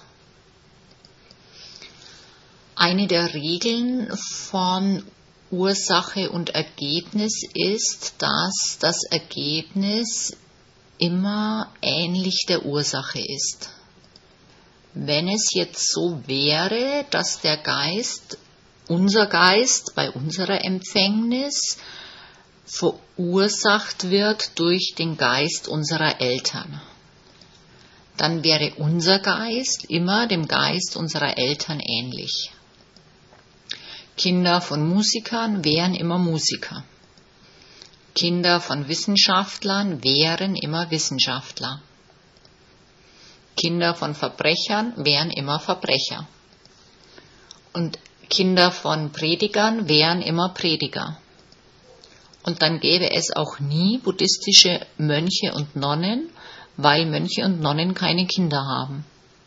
Eine der Regeln von Ursache und Ergebnis ist, dass das Ergebnis immer ähnlich der Ursache ist. Wenn es jetzt so wäre, dass der Geist, unser Geist bei unserer Empfängnis verursacht wird durch den Geist unserer Eltern, dann wäre unser Geist immer dem Geist unserer Eltern ähnlich. Kinder von Musikern wären immer Musiker. Kinder von Wissenschaftlern wären immer Wissenschaftler. Kinder von Verbrechern wären immer Verbrecher. Und Kinder von Predigern wären immer Prediger. Und dann gäbe es auch nie buddhistische Mönche und Nonnen, weil Mönche und Nonnen keine Kinder haben.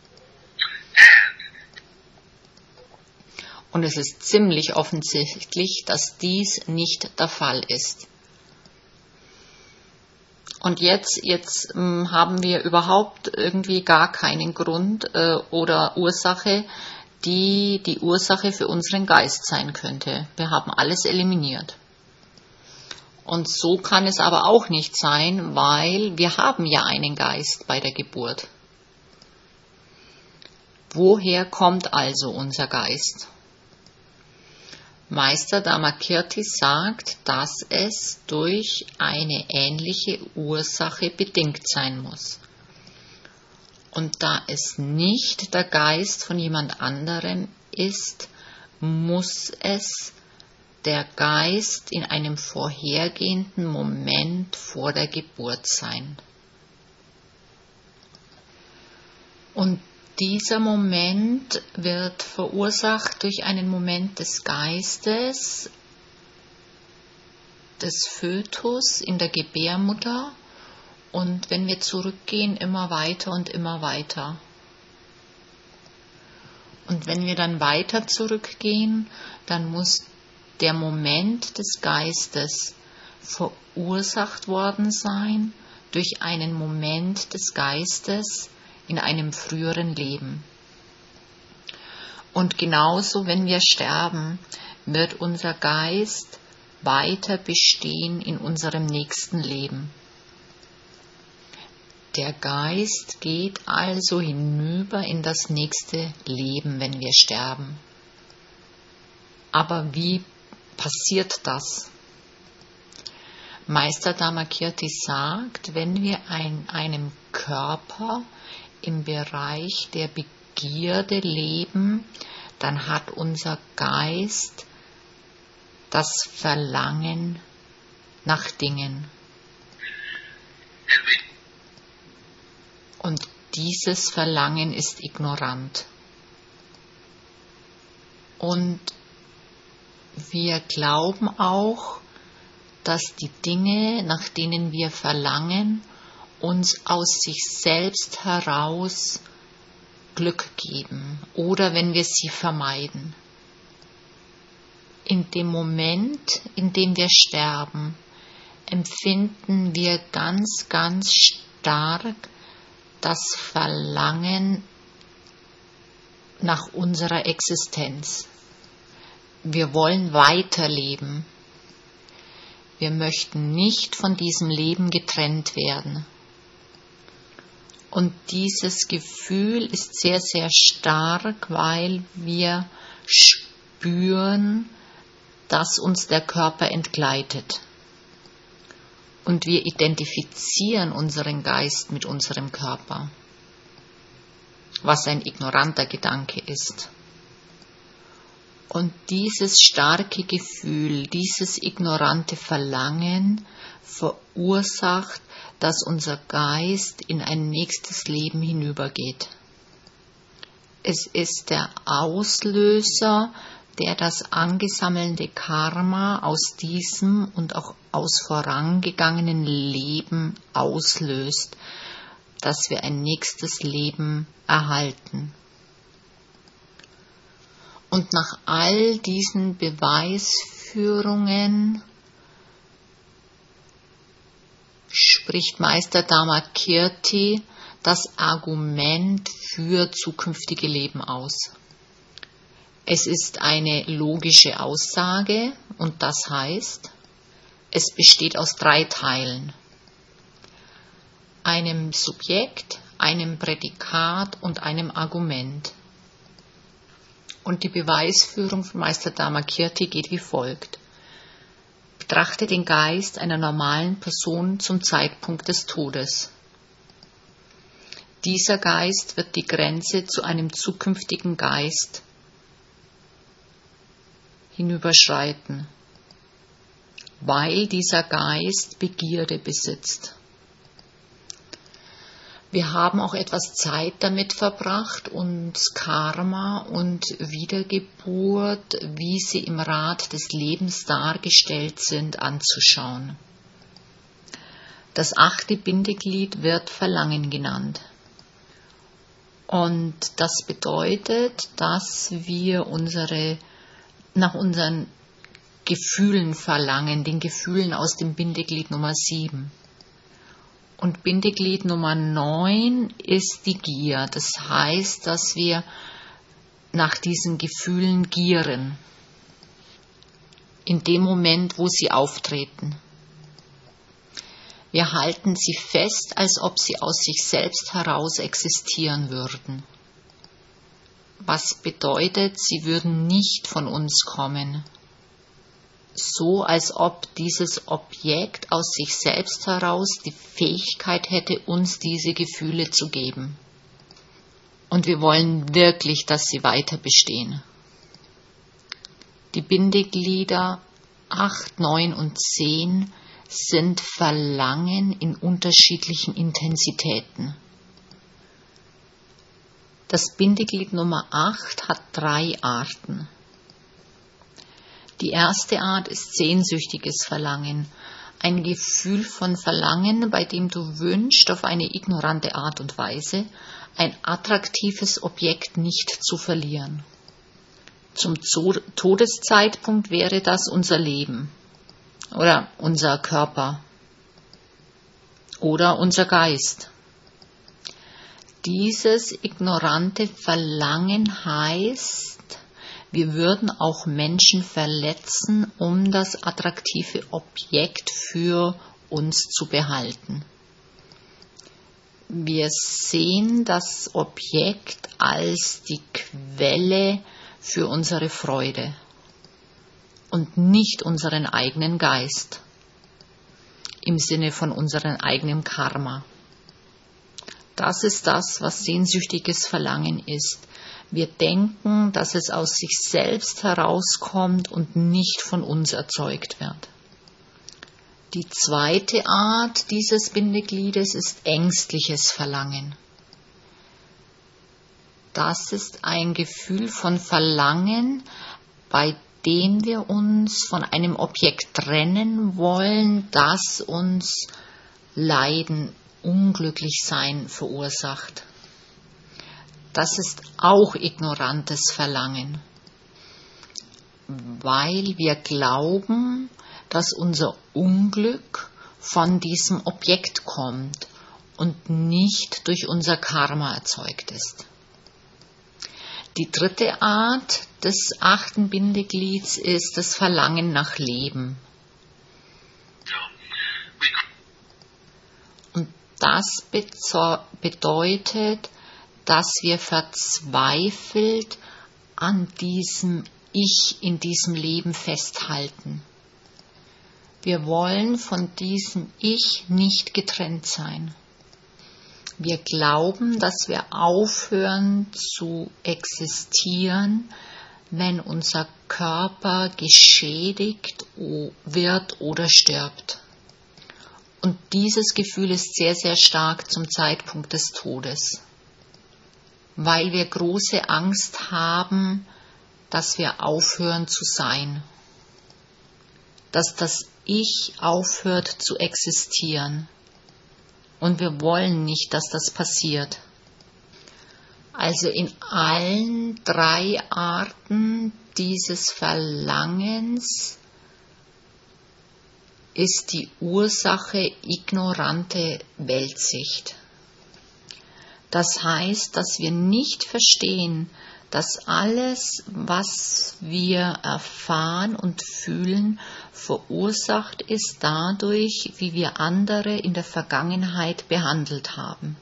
Und es ist ziemlich offensichtlich, dass dies nicht der Fall ist. Und jetzt haben wir überhaupt irgendwie gar keinen Grund oder Ursache, die die Ursache für unseren Geist sein könnte. Wir haben alles eliminiert. Und so kann es aber auch nicht sein, weil wir haben ja einen Geist bei der Geburt. Woher kommt also unser Geist? Meister Dharmakirti sagt, dass es durch eine ähnliche Ursache bedingt sein muss. Und da es nicht der Geist von jemand anderem ist, muss es der Geist in einem vorhergehenden Moment vor der Geburt sein. Und Dieser Moment wird verursacht durch einen Moment des Geistes, des Fötus in der Gebärmutter, und wenn wir zurückgehen, immer weiter und immer weiter. Und wenn wir dann weiter zurückgehen, dann muss der Moment des Geistes verursacht worden sein durch einen Moment des Geistes in einem früheren Leben. Und genauso, wenn wir sterben, wird unser Geist weiter bestehen in unserem nächsten Leben. Der Geist geht also hinüber in das nächste Leben, wenn wir sterben. Aber wie passiert das? Meister Dharmakirti sagt, wenn wir in einem Körper im Bereich der Begierde leben, dann hat unser Geist das Verlangen nach Dingen. Und dieses Verlangen ist ignorant. Und wir glauben auch, dass die Dinge, nach denen wir verlangen, uns aus sich selbst heraus Glück geben oder wenn wir sie vermeiden. In dem Moment, in dem wir sterben, empfinden wir ganz, ganz stark das Verlangen nach unserer Existenz. Wir wollen weiterleben. Wir möchten nicht von diesem Leben getrennt werden. Und dieses Gefühl ist sehr, sehr stark, weil wir spüren, dass uns der Körper entgleitet. Und wir identifizieren unseren Geist mit unserem Körper, was ein ignoranter Gedanke ist. Und dieses starke Gefühl, dieses ignorante Verlangen verursacht, dass unser Geist in ein nächstes Leben hinübergeht. Es ist der Auslöser, der das angesammelte Karma aus diesem und auch aus vorangegangenen Leben auslöst, dass wir ein nächstes Leben erhalten. Und nach all diesen Beweisführungen spricht Meister Dharmakirti das Argument für zukünftige Leben aus. Es ist eine logische Aussage und das heißt, es besteht aus 3 Teilen: einem Subjekt, einem Prädikat und einem Argument. Und die Beweisführung von Meister Dharmakirti geht wie folgt. Betrachte den Geist einer normalen Person zum Zeitpunkt des Todes. Dieser Geist wird die Grenze zu einem zukünftigen Geist hinüberschreiten, weil dieser Geist Begierde besitzt. Wir haben auch etwas Zeit damit verbracht, uns Karma und Wiedergeburt, wie sie im Rad des Lebens dargestellt sind, anzuschauen. Das 8. Bindeglied wird Verlangen genannt. Und das bedeutet, dass wir nach unseren Gefühlen verlangen, den Gefühlen aus dem Bindeglied Nummer 7. Und Bindeglied Nummer 9 ist die Gier. Das heißt, dass wir nach diesen Gefühlen gieren. In dem Moment, wo sie auftreten. Wir halten sie fest, als ob sie aus sich selbst heraus existieren würden. Was bedeutet, sie würden nicht von uns kommen. So als ob dieses Objekt aus sich selbst heraus die Fähigkeit hätte, uns diese Gefühle zu geben. Und wir wollen wirklich, dass sie weiter bestehen. Die Bindeglieder 8, 9 und 10 sind Verlangen in unterschiedlichen Intensitäten. Das Bindeglied Nummer 8 hat 3 Arten. Die erste Art ist sehnsüchtiges Verlangen. Ein Gefühl von Verlangen, bei dem du wünschst, auf eine ignorante Art und Weise ein attraktives Objekt nicht zu verlieren. Zum Todeszeitpunkt wäre das unser Leben oder unser Körper oder unser Geist. Dieses ignorante Verlangen heißt, wir würden auch Menschen verletzen, um das attraktive Objekt für uns zu behalten. Wir sehen das Objekt als die Quelle für unsere Freude und nicht unseren eigenen Geist im Sinne von unserem eigenen Karma. Das ist das, was sehnsüchtiges Verlangen ist. Wir denken, dass es aus sich selbst herauskommt und nicht von uns erzeugt wird. Die zweite Art dieses Bindegliedes ist ängstliches Verlangen. Das ist ein Gefühl von Verlangen, bei dem wir uns von einem Objekt trennen wollen, das uns Leiden, Unglücklichsein verursacht. Das ist auch ignorantes Verlangen, weil wir glauben, dass unser Unglück von diesem Objekt kommt und nicht durch unser Karma erzeugt ist. Die dritte Art des 8. Bindeglieds ist das Verlangen nach Leben. Und das bedeutet, dass wir verzweifelt an diesem Ich in diesem Leben festhalten. Wir wollen von diesem Ich nicht getrennt sein. Wir glauben, dass wir aufhören zu existieren, wenn unser Körper geschädigt wird oder stirbt. Und dieses Gefühl ist sehr, sehr stark zum Zeitpunkt des Todes, weil wir große Angst haben, dass wir aufhören zu sein, dass das Ich aufhört zu existieren. Und wir wollen nicht, dass das passiert. Also in allen 3 Arten dieses Verlangens ist die Ursache ignorante Weltsicht. Das heißt, dass wir nicht verstehen, dass alles, was wir erfahren und fühlen, verursacht ist dadurch, wie wir andere in der Vergangenheit behandelt haben.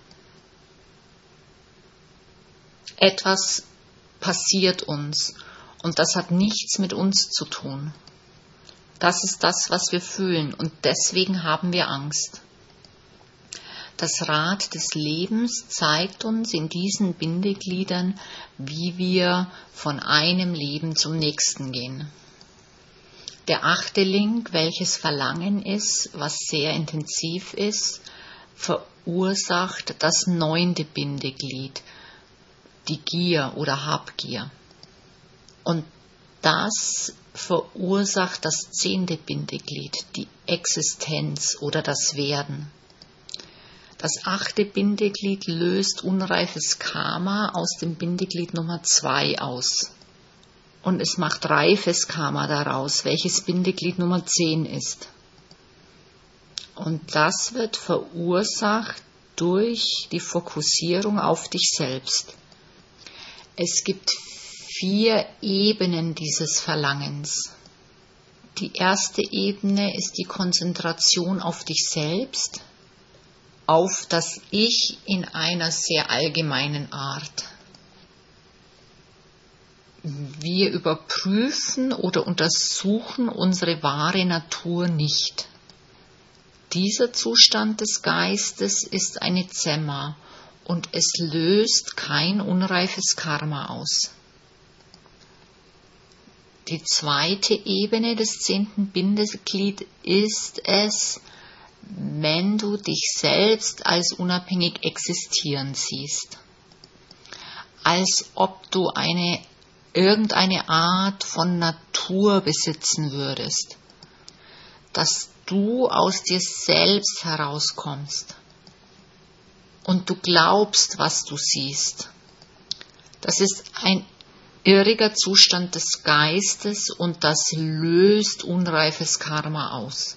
Etwas passiert uns und das hat nichts mit uns zu tun. Das ist das, was wir fühlen und deswegen haben wir Angst. Das Rad des Lebens zeigt uns in diesen Bindegliedern, wie wir von einem Leben zum nächsten gehen. Der 8. Link, welches Verlangen ist, was sehr intensiv ist, verursacht das 9. Bindeglied, die Gier oder Habgier. Und das verursacht das 10. Bindeglied, die Existenz oder das Werden. Das 8. Bindeglied löst unreifes Karma aus dem Bindeglied Nummer 2 aus. Und es macht reifes Karma daraus, welches Bindeglied Nummer 10 ist. Und das wird verursacht durch die Fokussierung auf dich selbst. Es gibt 4 Ebenen dieses Verlangens. Die erste Ebene ist die Konzentration auf dich selbst, auf das Ich in einer sehr allgemeinen Art. Wir überprüfen oder untersuchen unsere wahre Natur nicht. Dieser Zustand des Geistes ist eine Zemma und es löst kein unreifes Karma aus. Die zweite Ebene des 10. Bindeglied ist es, wenn du dich selbst als unabhängig existieren siehst. als ob du irgendeine Art von Natur besitzen würdest, dass du aus dir selbst herauskommst und du glaubst, was du siehst. Das ist ein irriger Zustand des Geistes und das löst unreifes Karma aus.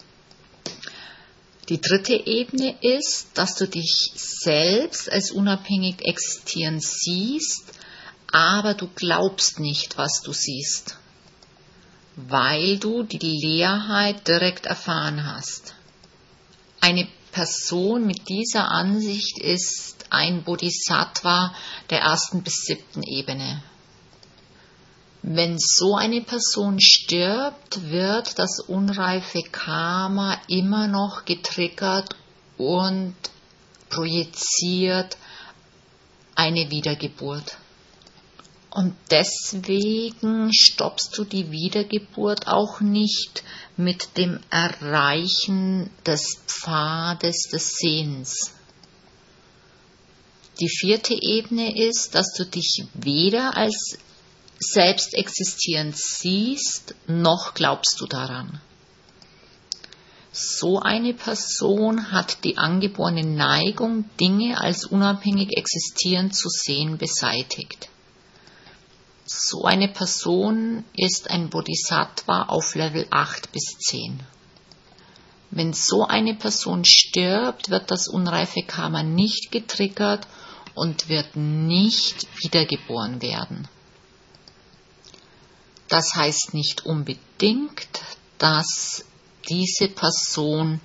Die dritte Ebene ist, dass du dich selbst als unabhängig existierend siehst, aber du glaubst nicht, was du siehst, weil du die Leerheit direkt erfahren hast. Eine Person mit dieser Ansicht ist ein Bodhisattva der 1. bis 7. Ebene. Wenn so eine Person stirbt, wird das unreife Karma immer noch getriggert und projiziert eine Wiedergeburt. Und deswegen stoppst du die Wiedergeburt auch nicht mit dem Erreichen des Pfades des Sehens. Die 4. Ebene ist, dass du dich weder als selbst existierend siehst, noch glaubst du daran. So eine Person hat die angeborene Neigung, Dinge als unabhängig existierend zu sehen, beseitigt. So eine Person ist ein Bodhisattva auf Level 8 bis 10. Wenn so eine Person stirbt, wird das unreife Karma nicht getriggert und wird nicht wiedergeboren werden. Das heißt nicht unbedingt, dass diese Person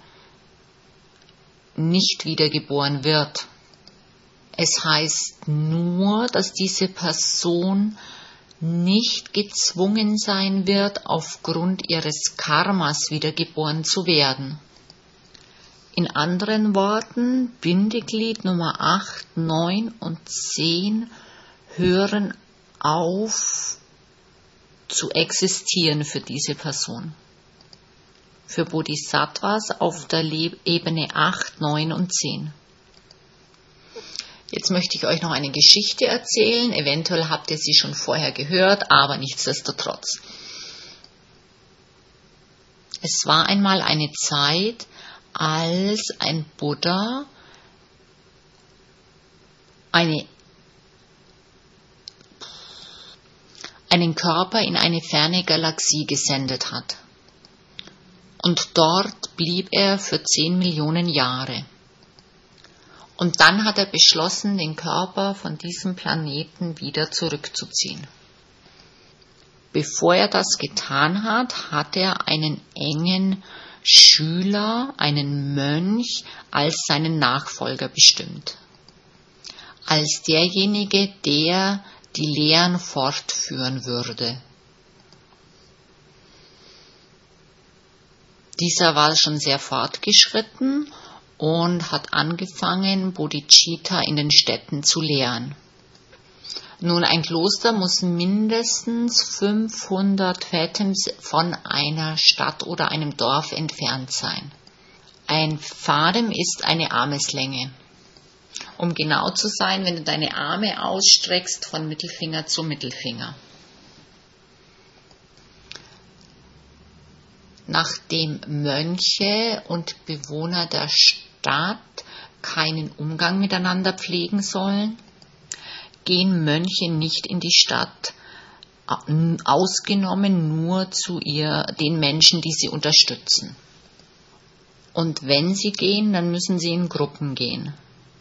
nicht wiedergeboren wird. Es heißt nur, dass diese Person nicht gezwungen sein wird, aufgrund ihres Karmas wiedergeboren zu werden. In anderen Worten, Bindeglied Nummer 8, 9 und 10 hören auf zu existieren für diese Person. Für Bodhisattvas auf der Ebene 8, 9 und 10. Jetzt möchte ich euch noch eine Geschichte erzählen. Eventuell habt ihr sie schon vorher gehört, aber nichtsdestotrotz. Es war einmal eine Zeit, als ein Buddha einen Körper in eine ferne Galaxie gesendet hat. Und dort blieb er für 10 Millionen Jahre. Und dann hat er beschlossen, den Körper von diesem Planeten wieder zurückzuziehen. Bevor er das getan hat, hat er einen engen Schüler, einen Mönch, als seinen Nachfolger bestimmt. Als derjenige, der die Lehren fortführen würde. Dieser war schon sehr fortgeschritten und hat angefangen, Bodhicitta in den Städten zu lehren. Nun, ein Kloster muss mindestens 500 Fathom von einer Stadt oder einem Dorf entfernt sein. Ein Fathom ist eine Armeslänge. Um genau zu sein, wenn du deine Arme ausstreckst von Mittelfinger zu Mittelfinger. Nachdem Mönche und Bewohner der Stadt keinen Umgang miteinander pflegen sollen, gehen Mönche nicht in die Stadt, ausgenommen nur zu den Menschen, die sie unterstützen. Und wenn sie gehen, dann müssen sie in Gruppen gehen.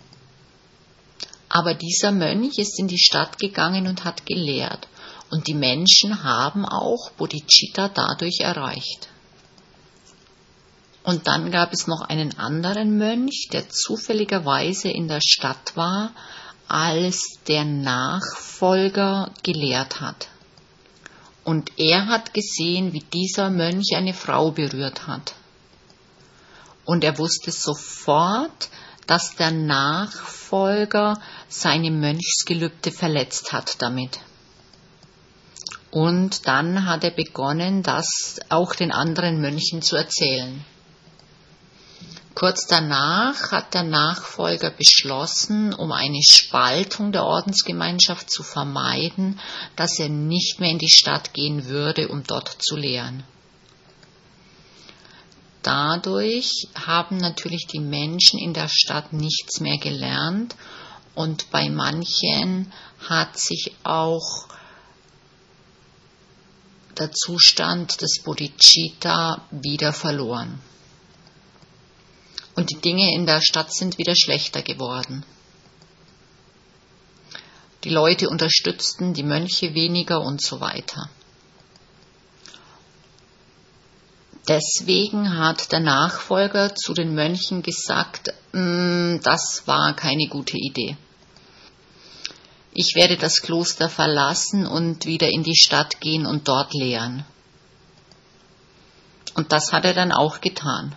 Aber dieser Mönch ist in die Stadt gegangen und hat gelehrt. Und die Menschen haben auch Bodhicitta dadurch erreicht. Und dann gab es noch einen anderen Mönch, der zufälligerweise in der Stadt war, als der Nachfolger gelehrt hat. Und er hat gesehen, wie dieser Mönch eine Frau berührt hat. Und er wusste sofort, dass der Nachfolger seine Mönchsgelübde verletzt hat damit. Und dann hat er begonnen, das auch den anderen Mönchen zu erzählen. Kurz danach hat der Nachfolger beschlossen, um eine Spaltung der Ordensgemeinschaft zu vermeiden, dass er nicht mehr in die Stadt gehen würde, um dort zu lehren. Dadurch haben natürlich die Menschen in der Stadt nichts mehr gelernt und bei manchen hat sich auch der Zustand des Bodhicitta wieder verloren. Und die Dinge in der Stadt sind wieder schlechter geworden. Die Leute unterstützten die Mönche weniger und so weiter. Deswegen hat der Nachfolger zu den Mönchen gesagt, das war keine gute Idee. Ich werde das Kloster verlassen und wieder in die Stadt gehen und dort lehren. Und das hat er dann auch getan.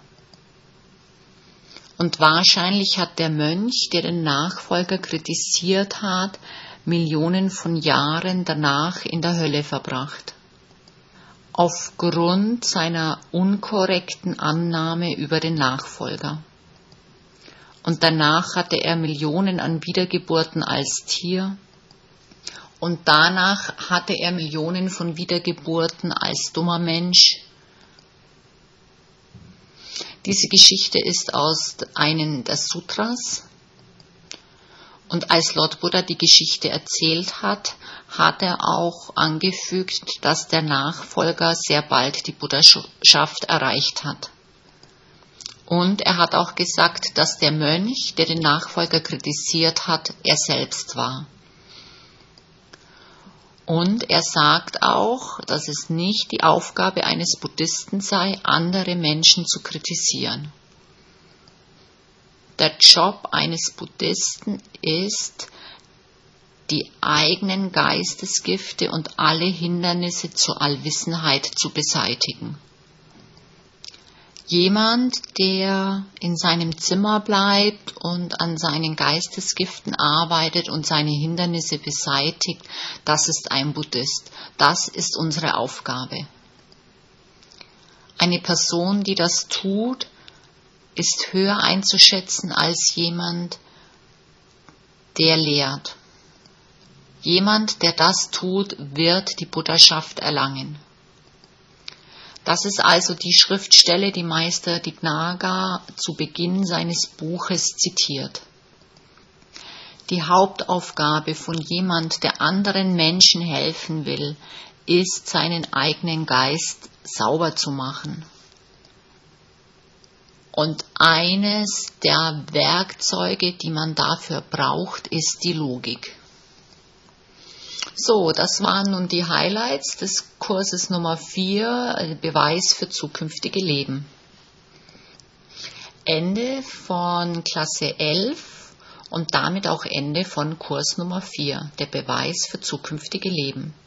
Und wahrscheinlich hat der Mönch, der den Nachfolger kritisiert hat, Millionen von Jahren danach in der Hölle verbracht. Aufgrund seiner unkorrekten Annahme über den Nachfolger. Und danach hatte er Millionen an Wiedergeburten als Tier. Und danach hatte er Millionen von Wiedergeburten als dummer Mensch. Diese Geschichte ist aus einem der Sutras. Und als Lord Buddha die Geschichte erzählt hat, hat er auch angefügt, dass der Nachfolger sehr bald die Buddhaschaft erreicht hat. Und er hat auch gesagt, dass der Mönch, der den Nachfolger kritisiert hat, er selbst war. Und er sagt auch, dass es nicht die Aufgabe eines Buddhisten sei, andere Menschen zu kritisieren. Der Job eines Buddhisten ist, die eigenen Geistesgifte und alle Hindernisse zur Allwissenheit zu beseitigen. Jemand, der in seinem Zimmer bleibt und an seinen Geistesgiften arbeitet und seine Hindernisse beseitigt, das ist ein Buddhist. Das ist unsere Aufgabe. Eine Person, die das tut, ist höher einzuschätzen als jemand, der lehrt. Jemand, der das tut, wird die Buddhaschaft erlangen. Das ist also die Schriftstelle, die Meister Dignaga zu Beginn seines Buches zitiert. Die Hauptaufgabe von jemand, der anderen Menschen helfen will, ist, seinen eigenen Geist sauber zu machen. Und eines der Werkzeuge, die man dafür braucht, ist die Logik. So, das waren nun die Highlights des Kurses Nummer 4, Beweis für zukünftige Leben. Ende von Klasse 11 und damit auch Ende von Kurs Nummer 4, der Beweis für zukünftige Leben.